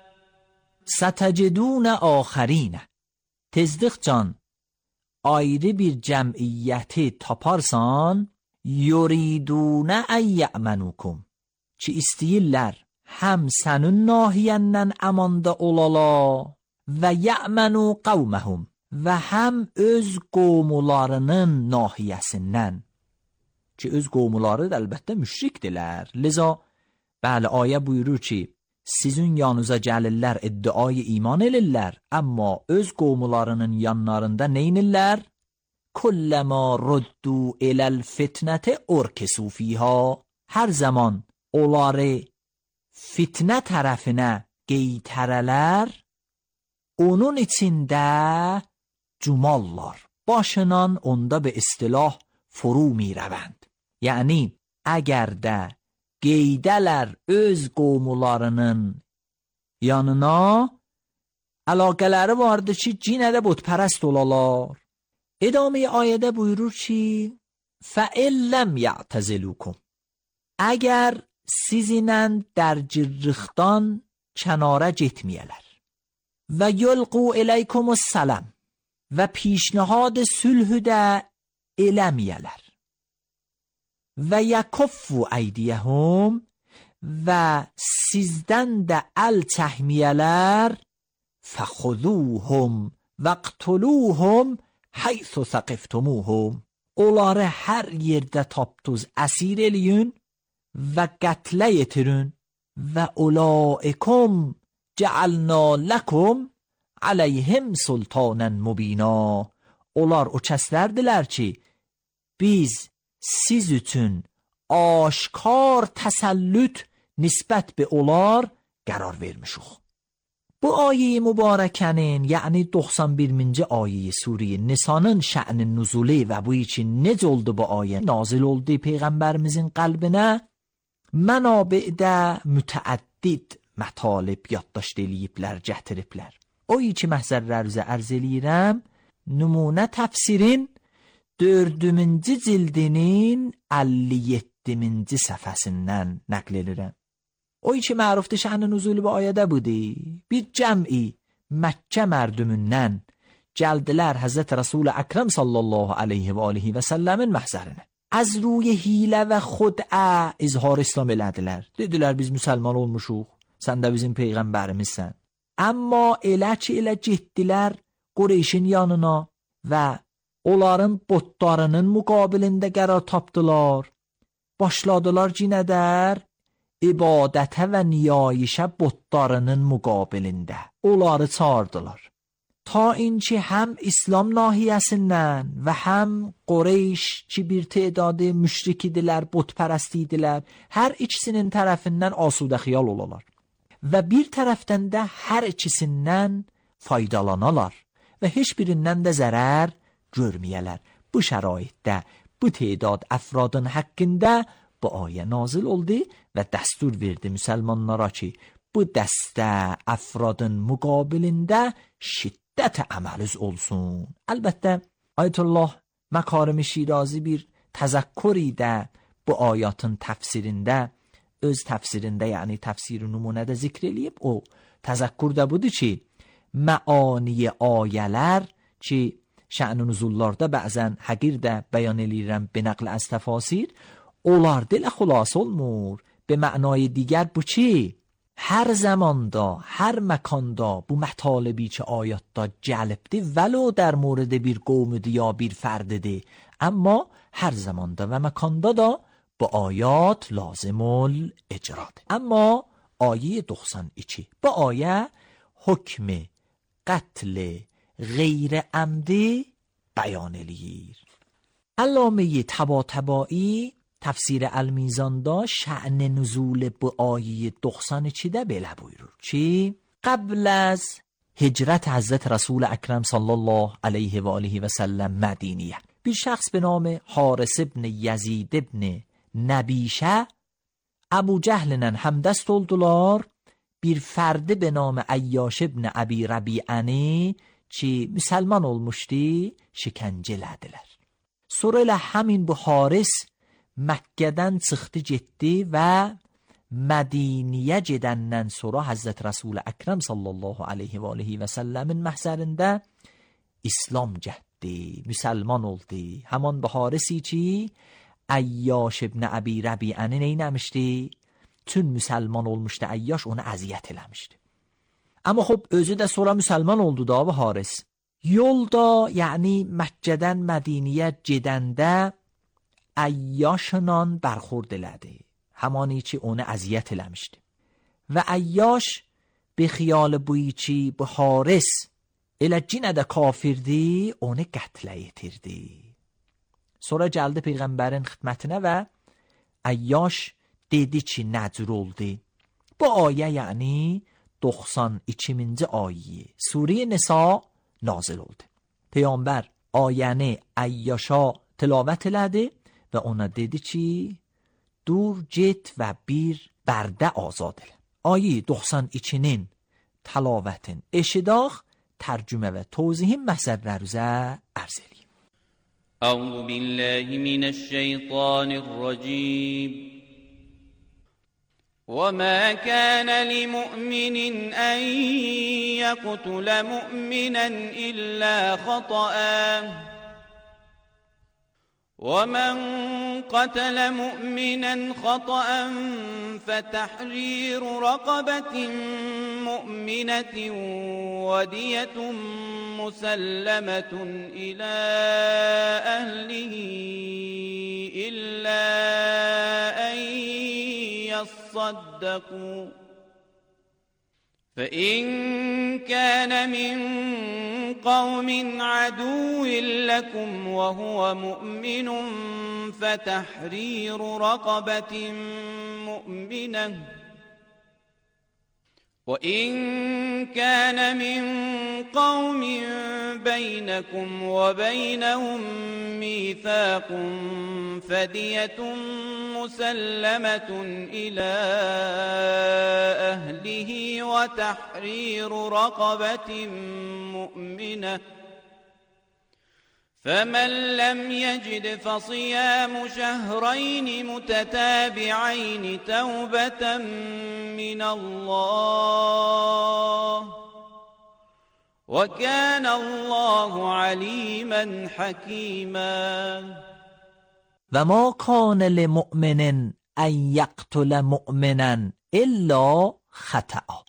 ستجدون آخرین tezlikcan ayrı bir cəmiyyəti taparsan yuridunə ən yəmənukum ki istəyirlər həm sənin nahiyəndən əmanda olala və yəmənu qavməhum və həm öz qovmularının nahiyəsindən ki öz qovmuları da əlbəttə müşrikdirlər. Liza bəli ayə buyurur ki sizin yanınıza gəlirlər, iddiayı iman elirlər, amma öz qovmularının yanlarında neynirlər? Kulləmə ruddu iləl fitnəti urkisu fiha. Hər zaman onları fitnə tərəfinə qeytərələr, onun içində cumallar. Başınan onda bir istilah furu mirəvənd. Yəni, əgər də qeydələr öz qovmularının yanına əlaqələri vardır ki, cinə də butpərəst olalar. Edamə ayədə buyurur ki, فَإِنْ لَمْ يَعْتَزِلُوكُمْ əgər sizinlə dərcirrıqdan kənara getməyələr və yulqu eləykumus salam və pişnihad sülhü də eləməyələr və yəkuffu əydiyəhum və sizdən də əl çəkməyələr fəxuduhum vəqtuluhum haythu səqiftumuhum onları hər yerdə tapdınız əsir eləyin və qətlə yetirin və ulaikum cəalna lakum aleyhim sultanan mubina onlar o kəslərdilər ki biz siz üçün aşkar təsəllüt nisbət be onlar qərar vermişik. Bu ayə mübarəkənin, yəni doxsan birinci ayə Sure Nisa'nın şə'nin nuzuli və bu üçün necə oldu bu ayə nazil oldu Peyğəmbərimizin qəlbinə? Mənabi'də mütəəddid mətalib yaddaşt eləyiblər, gətiriblər. O iki məhzərləruzə ərz eləyirəm, nümunə təfsirin dördüncü cildinin əlli yeddinci səhifəsindən nəql edirəm. O iki mərufdur şə'n nüzul bu ayədə budi. Bir cəm'i Məkkə mərdümündən gəldilər Həzrət Rasul Əkrəm sallallahu aleyhi və aleyhi və səlləmin məhzərinə. Az ruی hilə və xud'a izhar İslam elədilər. Dedilər biz müsəlman olmuşuq, sən də bizim peyğəmbərimizsən. Amma elə ki elə getdilər Qureyşin yanına və onların botlarının müqabilində qərar tapdılar. Başladılar cinədər ibadətə və niyayişə botlarının müqabilində. Onları çağırdılar. Ta inki həm İslam nahiyəsindən və həm Qureyş ki bir tedadı müşrik idilər, botpərəst idilər, hər ikisinin tərəfindən asudə xiyal olalar. Və bir tərəfdən də hər ikisindən faydalanalar və heç birindən də zərər görməyələr. Bu şəraitdə bu tedad əfradın haqqında bu ayə nazil oldu və dəstur verdi müsəlmanlara ki bu dəstə əfradın müqabilində şiddət əməliz olsun. Əlbəttə Ayətullah Məkarimi Şirazi bir təzəkküri də bu ayatın təfsirində öz təfsirində, yəni təfsir nümunədə zikr eləyib. O təzəkkür də budur ki məani ayələr ki şə'n nüzullarda bəzən həqir də bəyan eləyirəm be nəql az təfasir, onlar dilə xülas olmur. Be mənای دیگر bu ki hər zamanda, hər məkanda bu mətalibi ki ayatda cəlbdir ولو در مورد bir qovmudur یا bir fərdidir, amma hər zamanda və məkanda da bu ayat lazımul icradır. Amma ayə doxsan iki bu ayə hükm qətl غیر عمدی بیان eləyir. علامه طباطبایی تفسیر المیزاندا شأن نزول bu ayı doxsan ikidə belə buyurur ki قبل از هجرت حضرت رسول اکرم صلی الله علیه و آله و سلم مدینیه bir şəxs به نام حارس ابن یزید ابن نبیشه Əbu Cəhllə həmdəst oldular. Bir fərdi به نام عیاش ابن ابی ربیعəni ki müsəlman olmuşdu şikəncələdilər. Sonra elə həmin bu Haris Məkkədən çıxdı getdi və Mədiniyə gedəndən sonra Həzrət Rasul Əkrəm sallallahu aleyhi və aleyhi və səlləmin məhzərində İslam getdi, müsəlman oldu. Həman bu Harisi ki Əyyaş ibn Əbi Rəbiəni neynəmişdi? Tün müsəlman olmuşdu Əyyaş, onu əziyyət eləmişdi. Amma xub özü də sonra müsəlman oldu da bu Haris. Yolda, yəni Məkkədən Mədiniyə gedəndə Əyyaşla bərxurd elədi. Həmانی ki onu əziyyət eləmişdi. Və Əyyaş به خیال بویی ki bu Haris elə cinə də kafirdi, onu qətlə yetirdi. Sonra gəldi Peyğəmbərin xidmətinə və Əyyaş dedi ki nəcür oldu. Bu ayə yəni doxsan ikinci ayə Sure Nisa nazil oldu. Peyğəmbər ayəni Əyyaşa tilavət elədi və ona dedi ki dur get və bir bərdə azad elə. Ayə doxsan ikinin təlavətin eşidaq, tərcümə və توضیح məsələlər üzə ərz eləyim. أعوذ بالله من الشيطان الرجيم وما كان لمؤمن أن يقتل مؤمنا إلا خطأ ومن قتل مؤمنا خطأ فتحرير رقبة مؤمنة ودية مسلمة إلى أهله إلا أن يصدقوا فإن كان من قوم عدو لكم وهو مؤمن فتحرير رقبة مؤمنة وإن كان من قوم بينكم وبينهم ميثاق فدية مسلمة إلى أهله وتحرير رقبة مؤمنة فمن لم يجد فصيام شهرين متتابعين توبة من الله وكان الله عليما حكيما. و ما کان لمؤمن ان یقتل مؤمنا الا خطأ.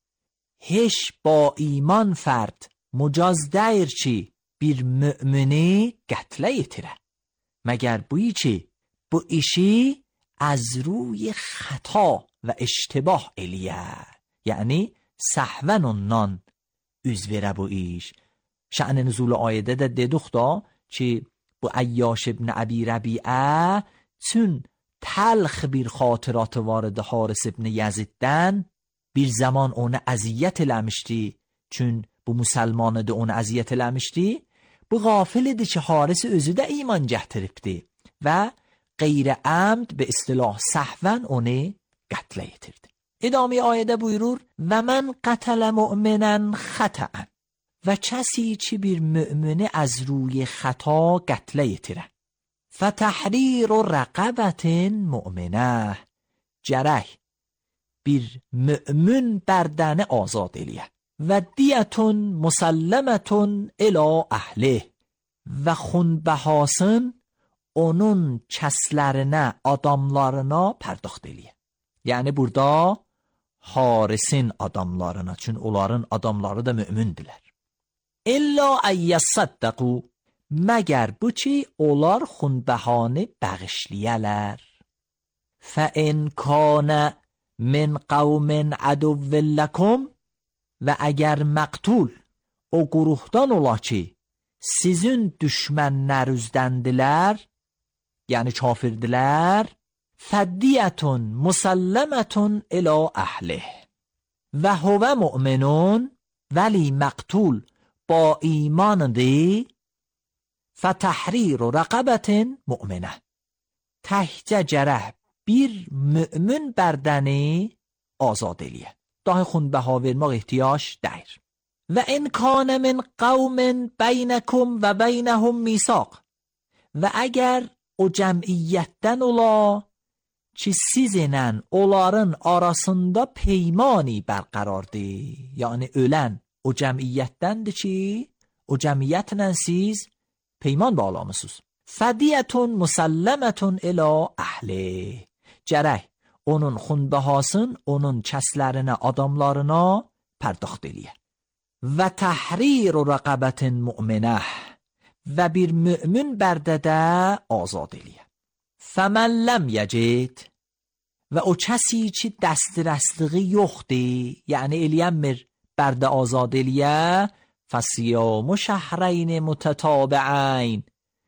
هش با iman ferd mucaz deyir ki bir mümini qətlə yetirə. Məgər bu ki bu işi az روی خطا و اشتباه eliyə. Yəni səhvən ondan üz verə bu iş. شأن نزول ayədə də dedik da ki bu Əyyaş ibn Əbi Rəbiə çün təlx bir xatıratı vardı Haris ibn Yaziddən, bir zaman onu əziyyət eləmişdi. Çün bu müsəlmanı da onu əziyyət eləmişdi. Bu qafil idi ki Haris özü də iman gətiribdi və qeyri əmd به اصطلاح səhvən onu qətlə yetirdi. ادامه ayədə buyurur və mən qətələ mü'minən xətəən, və kəsi ki bir mümini az روی خطا qətlə yetirə. فتحریر رقبة مؤمنه، gərək bir mümin bərdəni azad eləyə. و دیتون مسلمتون الی اهله، və xunbəhasın onun kəslərinə, adamlarına pərdaxt eləyə. Yəni burada Harisin adamlarına, çünki onların adamları da mümindirlər. İlla əyyəssəddəqu, məgər bu ki onlar xunbəhanı bəğişləyələr. فَإِنْ كَانَ مِنْ قَوْمٍ عَدُوٍّ لَكُمْ، və əgər məqtul o quruhdan ola ki sizin düşmənlərizdəndilər, yəni kafirdirlər, fədiyyətun musəlləmətun ilə əhləh, və huvə müminun, vəli məqtul با imanıdır، fətəhrir rəqəbətin müminə، təhcə gərək bir mümin bərdəni azad eləyə. daha خونبها vermək ehtiyac deyir. و ان کان من قوم بینکم و بینهم میثاق، و اگر o cəmiyyətdən ola ki sizinlə onların arasında peymani bərqərardır. Yəni ölən o cəmiyyətdəndir ki o cəmiyyətlə siz peyman bağlamısınız. فَدِيَةٌ مُسَلَّمَةٌ إِلَى أَهْلِهِ، gərək onun xunbəhasın onun kəslərinə, adamlarına pərdaxt eləyə. Və təhrir rəqəbətin müminə, və bir mümin bərdədə azad eləyə. Fəmən ləm yəcid, və o kəsi ki dəstirəstliği yoxdur, yəni eləyənmir bərdə azad eləyə، فَسِيَامُ شَهْرَيْنِ مُتَتَابِعَيْنِ،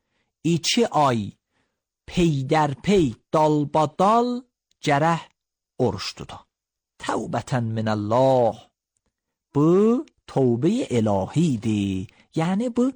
iki ay pey در pey dal ba dal gərək oruç tuta. Təvbətən minəllah, bu tövbə ilahidir. Yəni bu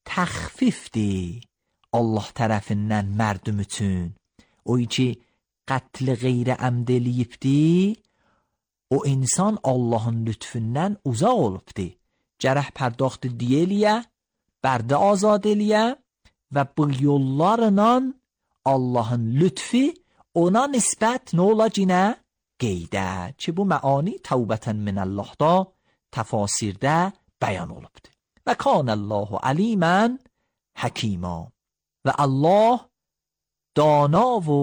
təxfifdir Allah tərəfindən mərdum üçün. O ki qətli qeyri əmd eləyibdir, o insan Allahın lütfündən uzaq olubdur. Gərək pərdaxt diyə, bərdə azad eləyə və bu yollarla Allahın lütfi ona nisbət nə olacaq? Qeydə. Ki bu məani təvbətən minəllahda təfasirdə bəyan olubdur. Və kanəllahu alimən həkima, və Allah dana و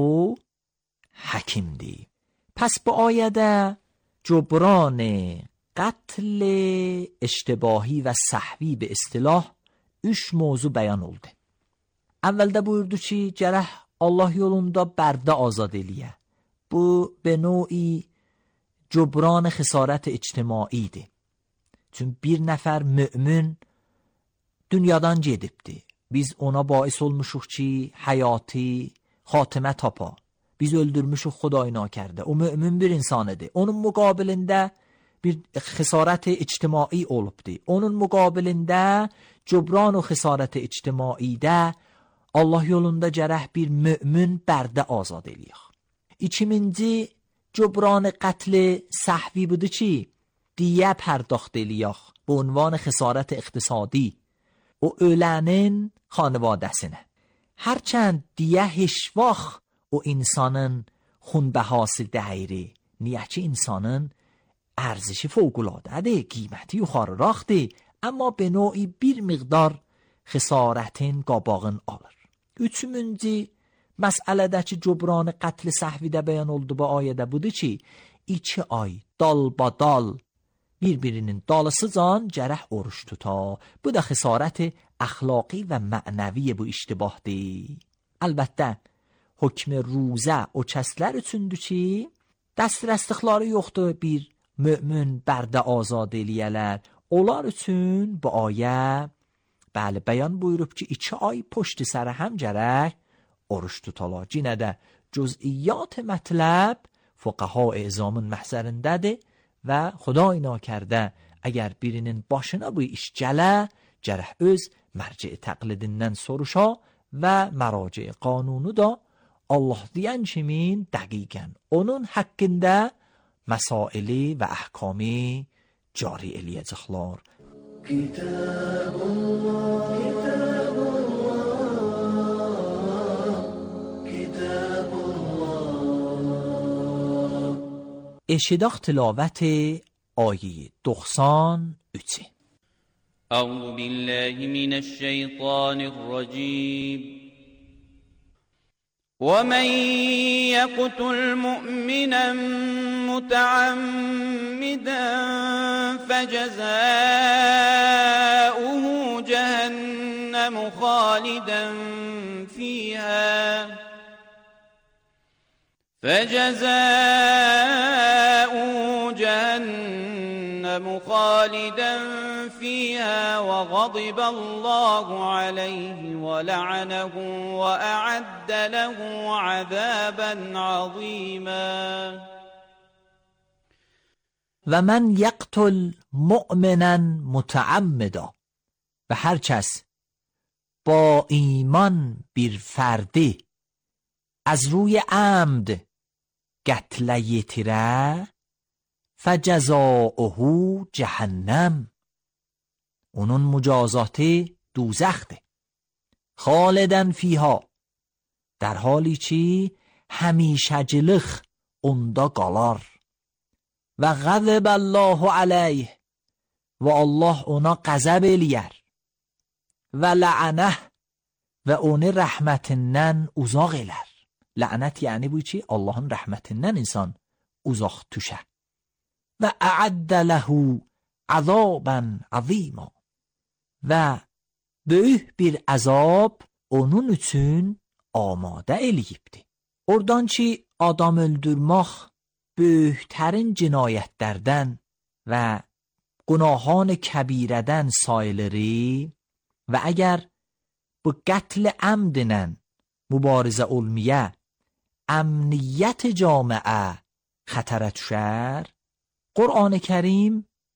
həkimdir. پس bu ayədə جبران قتل اشتباهی و səhvi به اصطلاح üç موضوع bəyan oldu. Əvvəldə buyurdu ki gərək Allah yolunda bərdə azad eləyə. Bu به نوعی جبران خسارت اجتماعیdir. Çünki bir nəfər mümin dünyadan gedibdir. Biz ona bais olmuşuq ki həyati xatimə tapa. Biz öldürmüşük Xuday nakərdə. O mümin bir insan idi. Onun müqabilində bir xesarət ictimai olubdur. Onun müqabilində cübran o xesarət ictimaidə Allah yolunda gərək bir mümin bərdə azad eləyək. İkinci cübran qətl səhvi budur ki, diyə pərdاخت eləyək به عنوان خسارت اقتصادی و ölənin xanvadəsinə. Hərçənd diyə heç vaxt o insanın xunbəhası dəyiri, niyə ki insanın ارزشی فوق‌العاده، qiyməti yuxarıraxdır، amma به نوعی bir miqdar xesarətin qabağın alır. Üçüncü məsələdəki cübran qətl səhvidə bəyan oldu bu ayədə budur ki, iki ay dalbadal bir-birinin dalısıcan gərək oruç tuta. Bu da xesarət əxlaqi və mənəvi bu iştibahdır. Əlbəttə hökm روزه o kəslər üçündür ki, dəstəstıqları yoxdur bir mömin bərdə azad eləyələr. Onlar üçün bu ayə bəli bəyan buyurub ki, iki ay püşt sər həm gərək oruç tutalar. Yenə də cüz'iyyat mətləb fuqaha izamın məhzərindədir və Xuday nakərdə əgər birinin başına bu iş gələ, gərək öz mərci təqlidindən soruşa və məraci qanunu da Allah deyən kimin dəqiqən onun haqqında məsaili və əhkami cari eləyəcəklər. Kitabullah, Kitabullah, Kitabullah. Eşidaq tilavət آیه doksan üç. أعوذ بالله من الشيطان الرجيم ومن يقتل مؤمنا متعمدا فجزاؤه جهنم خالدا فيها فجزاؤه جهنم خالدا فيها وغضب الله عليه ولعنه وأعد له عذابا عظيما و من یقتل مؤمنا متعمدا و هر کس با ایمان بر فردی از روی عمد قتل یتیره فجزاؤه جهنم اونون مجازاتی دوزخته خالدن فیها در حالی چی همیشه جلخ اوندا قالار و غضب الله علیه و الله اونا غضب eləyər و لعنه و اون رحمتنن uzaq elər. لعنت یعنی bu چی Allahın rəhmətindən insan uzaq düşə. و اعد له عذابا عظیما و böyük bir əzab onun üçün amadə eləyibdi. Oradan ki adam öldürmək böyüklərin cinayətlərdən və günahان kəbirədən sayılır və əgər bu qətl əmdlə mübarizə olmaya əmniyyət camiə xətərə düşər, Qur'an-ı Kərim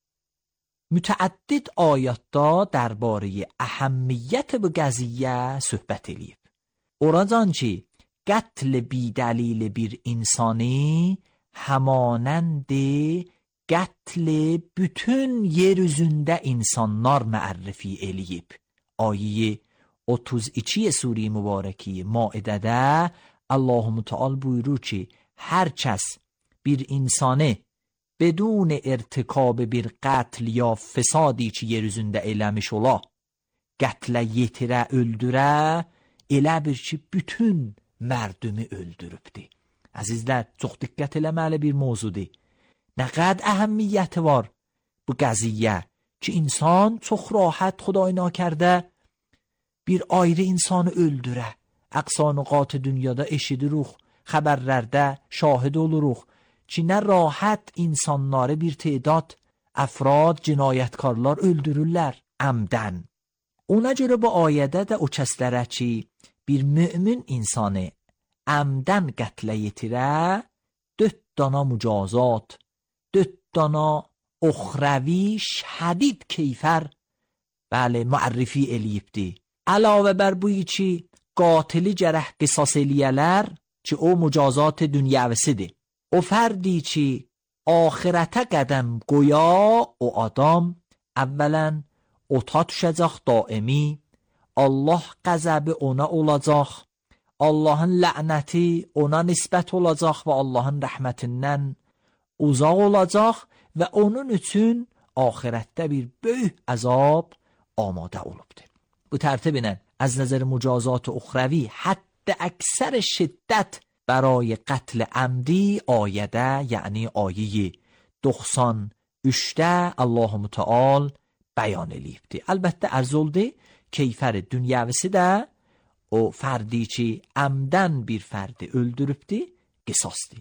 mütəəddid ayətdə dərbarəyə əhəmmiyyət bu qəziyyə söhbət eləyib. Oradan ki qətl bidəlil bir insani həmanənd qətl bütün yer üzündə insanlar məərrifi eləyib. Ayə otuz iki sure mübarəki Maidədə Allah Müteal buyurur ki hər kəs bir insanı بدون ارتکاب bir قتل یا فسادی ki yeryüzündə eləmiş ola, qətlə yetirə, öldürə, elə bir ki bütün mərdumi öldürübdür. Əzizlər, çox diqqət eləməli bir mövzudur. Nə qədər əhəmmiyyəti var bu qəziyyə ki insan çox rahat Xuday nakərdə bir ayrı insanı öldürə. Əqsa nüqat dünyada eşidirik, xəbərlərdə şahid oluruq ki nə rahat insanları bir تعداد افراد cinayətkarlar öldürürlər əmdən. Ona görə bu ayədə də o kəslərə ki bir mümin insanı əmdən qətlə yetirə, dörd dana mücazat, dörd dana اخروی شدید کیفر بله معرفی eliyibdi. Əlavə bər bu ki, qatili gərək qisas eləyələr ki, o mücazat dünyavisidir. O fərdی ki, ahirətə qədəm qoya, o adam əvvələn ota düşəcək daimi, Allah qəzəbi ona olacaq, Allahın lənəti ona nisbət olacaq və Allahın rəhmətindən uzaq olacaq və onun üçün ahirətdə bir böyük əzab آماده olubdur. Bu tərtib ilə از نظر مجازات اخروی حد اکثر شدت برای قتل عمدی آیده یعنی آیه doksan üçdə Allah Müteal bəyan eləyibdir. Əlbəttə ərz oldu keyfər dünyavisi də o fərdi ki əmdən bir fərdi öldürübdür qisasdır.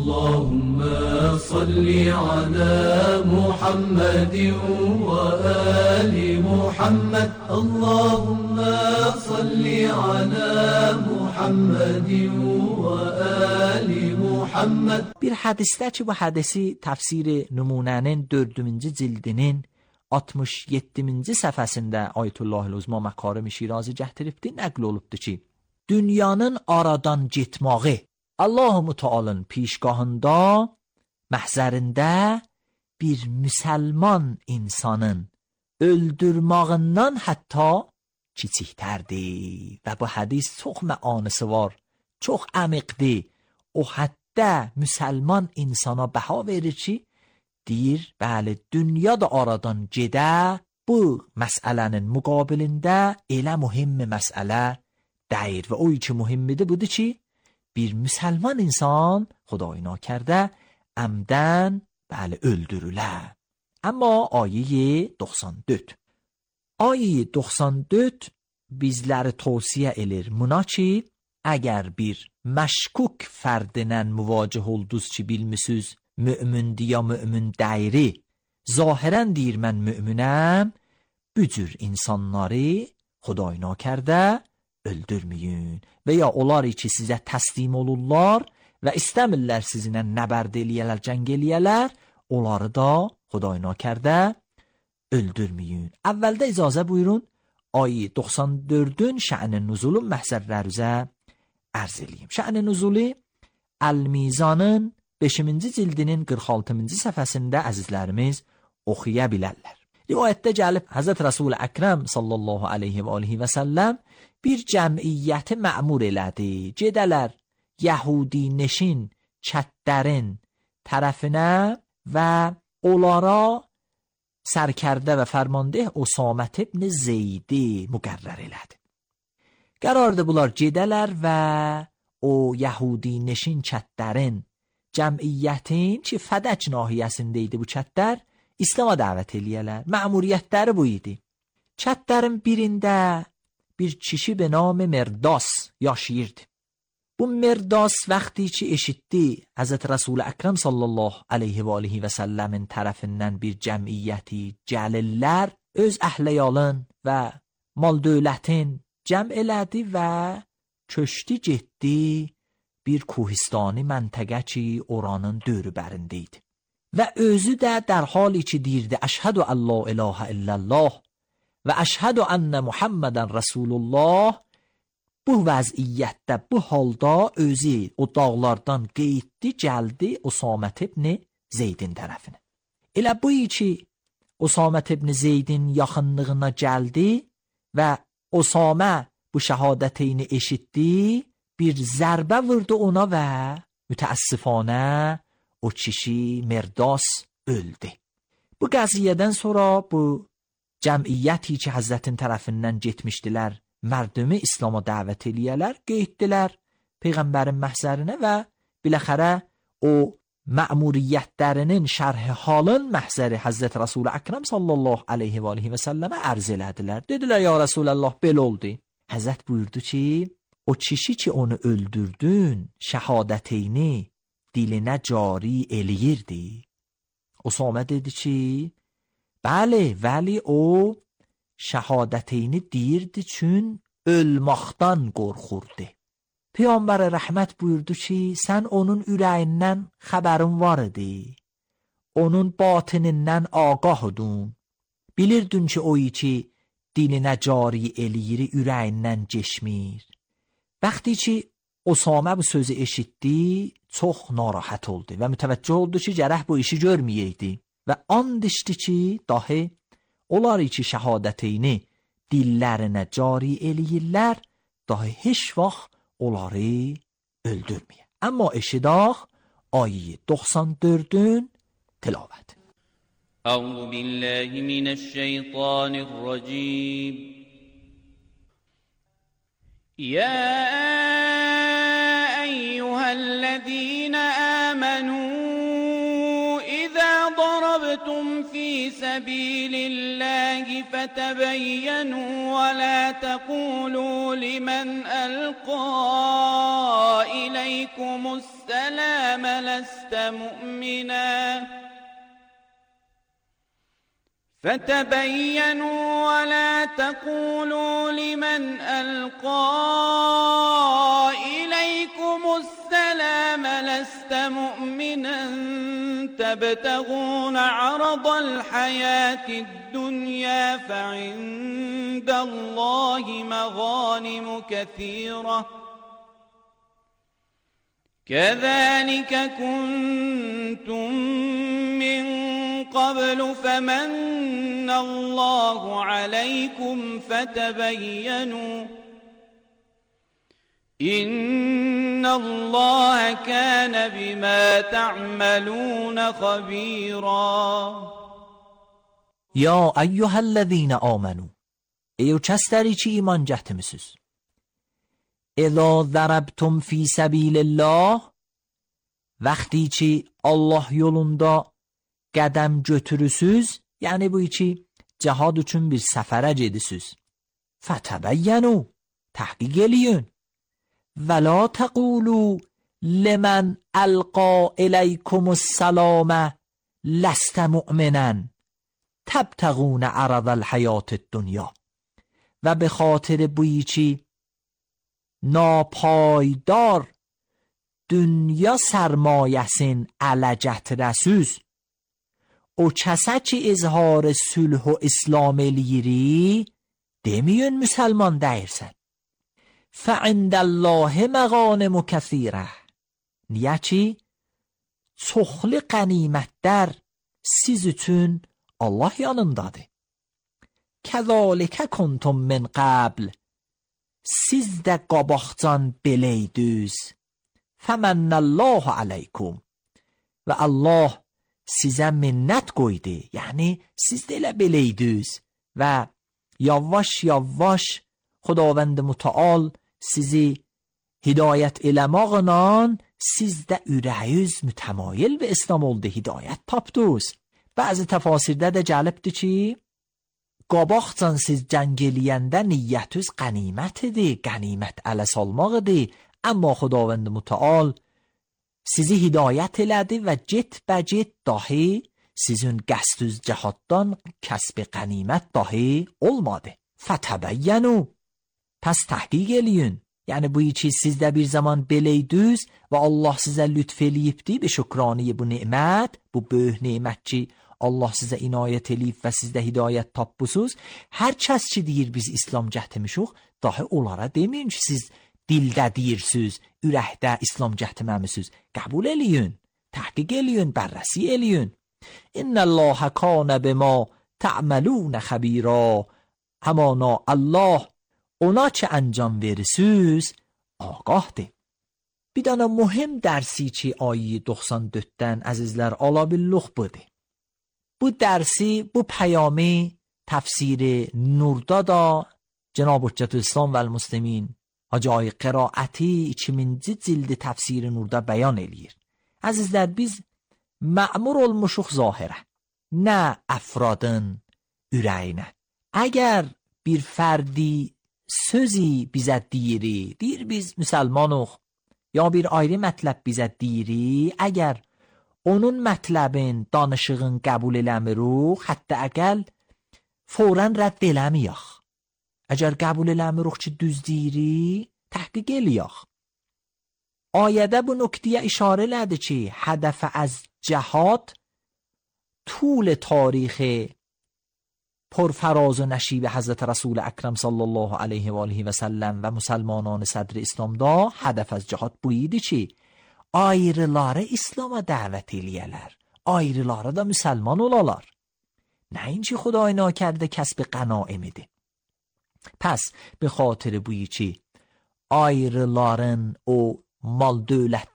Allahümme salli ala Muhammed ve ali Muhammed. Allahümme salli ala Muhammed ve ali Muhammed. Bir hədisdə ki bu hədisi təfsiri nümunənin dördüncü cildinin altmış yeddinci səhifəsində Ayətullah Uzma Məkarim-i Şirazi gətiribdir, nəql olubdur ki, dünyanın aradan getməyi Allah-u Müteal'ın pişgahında, məhzərində bir müsəlman insanın öldürmağından hətta kiçikdərdir. Və bu hədis çox məanisi var, çox əmiqdir. O hətta müsəlman insana bəha verir ki, deyir, bəli, dünya da aradan gedə, bu məsələnin müqabilində elə mühim məsələ deyir. Və o ki mühimmidir budur ki, bir müsəlman insan Xudayı nakərdə əmdən bəli öldürülər. Amma ayə doxsan dörd. Ayə doxsan dörd bizləri tavsiyə edir buna ki, əgər bir məşkuk fərdinən müvacih oldunuz ki, bilmisiniz mü'mindir ya mü'min deyri, zahirən deyir mən mü'minəm, bu cür insanları Xudayı nakərdə öldürməyin. Və ya onlar ki sizə təslim olurlar və istəmirlər sizinlə nəbərd eləyələr, cəng eləyələr, onları da Xudayı nakərdə öldürməyin. Əvvəldə icazə buyurun, ayə doxsan dördün şə'n-i nuzulun məhzərləruzə ərz eləyim. Şə'n-i nuzuli Əl-Mizanın beşinci cildinin qırx altıncı səhifəsində əzizlərimiz oxuya bilərlər. Rivayətdə gəlib Həzrət Rasul Əkrəm sallallahu aleyhi və aleyhi və səlləm bir cəmiyyəti məmur elədi. Gedələr Yəhudi neşin çətlərin tərəfinə və onlara sərkərdə və fərmandeh Usamət ibn Zeydi müqərrər elədi. Qərardı bunlar gedələr və o Yəhudi neşin çətlərin cəmiyyətin ki Fədəc nahiyəsində idi bu çətlər, İslam'a dəvət eləyələr. Məmuriyyətləri bu idi. Çətlərin birində bir kişi be nam Merdas yaşayırdı. Bu Merdas vəqti ki eşitdi Həzrət Rasul Əkrəm sallallahu aleyhi və aleyhi və səlləmin tərəfindən bir cəmiyyəti gəlirlər, öz əhləyalın və mal dövlətin cəm elədi və köşdü getdi bir kuhistani məntəqə ki oranın dörübərində idi. Və özü də در حالی ki deyirdi əşhədü ən la ilahə illallah və əşhədü ənə Muhammedən Rasulullah, bu vəziyyətdə, bu halda özü o dağlardan qeyddi, gəldi Usamət ibn Zeydin tərəfinə. Elə bu ki Usamət ibn Zeydin yaxınlığına gəldi və Usamə bu şəhadətini eşitdi, bir zərbə vurdu ona və mütəəssifanə o kişi Merdas öldü. Bu qəziyyədən sonra bu cəmiyyəti ki Həzrətin tərəfindən getmişdilər, mərdumi İslam'a dəvət eləyələr, qeyddilər Peyğəmbərin məhzərinə və biləxərə o məmuriyyətlərinin şərh halın məhzəri Həzrət Rasul Əkrəm sallallahu aleyhi və aleyhi və səlləmə ərz elədilər. Dedilər ya Rasulallah belə oldu. Həzrət buyurdu ki o kişi ki onu öldürdün şəhadətini dilinə cari eləyirdi. Usamə dedi ki bəli, vəli o şəhadətini deyirdi çün ölməkdən qorxurdu. Peyğəmbər rəhmət buyurdu ki sən onun ürəyindən xəbərin var idi. onun batinindən agah idin. Bilirdin ki, o ki dilinə cari eləyir, ürəyindən geçmir. Vəxti ki, Osama bu sözü eşitdi, çox narahat oldu və mütəvəccüh oldu ki, gərək bu işi görməyəydi və and içdi ki, dahi onlar ki şəhadətini dillərinə cari eləyirlər, dahi heç vaxt onları öldürməyə. Amma eşidaq ayə doxsan dördün tilavət. أعوذ بالله من الشيطان الرجيم يا أيها الذين آمنوا إذا ضربتم في سبيل الله فتبينوا ولا تقولوا لمن ألقى إليكم السلام لست مؤمنا فتبينوا ولا تقولوا لمن ألقى إليكم السلام لست مؤمنا تبتغون عرض الحياة الدنيا فعند الله مغانم كثيرة كذلك كنتم من قبل فمن الله عليكم فتبينوا إن الله كان بما تعملون خبيرا Ya eyyuhellezine amenu, ey o kəsləri ki iman gətirmisiniz. İza zərəbtum fi səbilillah, vəxti ki Allah yolunda qədəm götürüsüz, yəni bu ki cihad üçün bir səfərə gedisiz. Fətəbəyyənu, təhqiq eləyin. Və la təqulu limən əlqa iləykumus salamə ləstə mü'minən təbtəğunə ərədəl həyatid dünya. Və به خاطر بویی چی ناپایدار dünya sərmayəsin ələcət rəsüz. O kəsə ki izhar sülh و islam eləyiri, demiyin müsəlman dəyirsən. فَعِنْدَ اللّٰهِ مَغَانِمُ كَثِيرَةً, niyə ki çoxlu qənimətlər siz üçün Allah yanındadır. كَذَٰلِكَ كُنْتُمْ مِنْ قَبْلِ, siz də qabaqcan beleydiniz. فَمَنَّ اللّٰهُ عَلَيْكُمْ, və Allah sizə minnət qoydu. Yəni siz də elə beleydiniz və yavaş yavaş Xudavənd mütəal sizi hidayət eləmaqla siz də ürəyiniz mütəmayil və İslam oldu, hidayət tapdınız. Bəzi təfasirdə də gəlibdir ki, qabaqcan siz cəng eləyəndə niyyətiniz qənimət idi, qənimət ələ salmaq idi. Amma Xudavənd mütəal sizi hidayət elədi və get bəcet dahi sizin qəstüz cəhaddan kəsb qənimət dahi olmadı. Fətəbəyyənu, pəs təhqiq eləyin. Yəni bu ki siz də bir zaman beleydiniz və Allah sizə lütf eləyibdi və şükraniyə bu nemət, bu böyük nemət ki Allah sizə inayət eləyib və siz də hidayət tapbısınız. Hər kəs ki deyir biz İslam gətirmişik, dahi onlara deməyin ki siz dildə deyirsiniz, ürəkdə İslam gətirməmisiniz. Qəbul eləyin, təhqiq eləyin, bərrəsi eləyin. İnnəllâhə kânə bimâ tə'məlûnə xəbîrâ, həmaná Allah ona ki انجام verirsiniz آگاهdır. Bir dənə mühim dərsi ki ayə doxsan dörddən əzizlər ala billuq budur. Bu dərsi, bu pəyami təfsiri Nurda da Cənab Hüccətülislam və Müslimin Hacı qiraəti ikinci cildi təfsiri Nurda bəyan eləyir. Əzizlər, biz mə'mur olmuşuq zahirə, nə əfradın ürəyinə. Əgər bir fərdi sözü bizə deyiri, deyir biz müsəlmanıq, ya bir ayrı mətləb bizə deyiri, əgər onun mətləbin, danışığın qəbul eləmirik, hətta əgəl fौरən rədd eləmiyək. Əgər qəbul eləmirik ki düz deyiri, təhqiq eləyək. Ayədə bu nöqtəyə işarə elədi ki, hədəf az cihad طول تاریخ پرفراز و نشیب حضرت رسول اکرم صلی الله علیه و آله و سلم و مسلمانان صدر اسلام da hedef az cihat bu idi ki ayrıları İslam'a dəvət eləyələr, ayrıları da müsəlman olalar. Nəinki Xudای ناکرده کسب قناعه idi. Pəs به خاطر بویی ki ayrıların o mal dövlət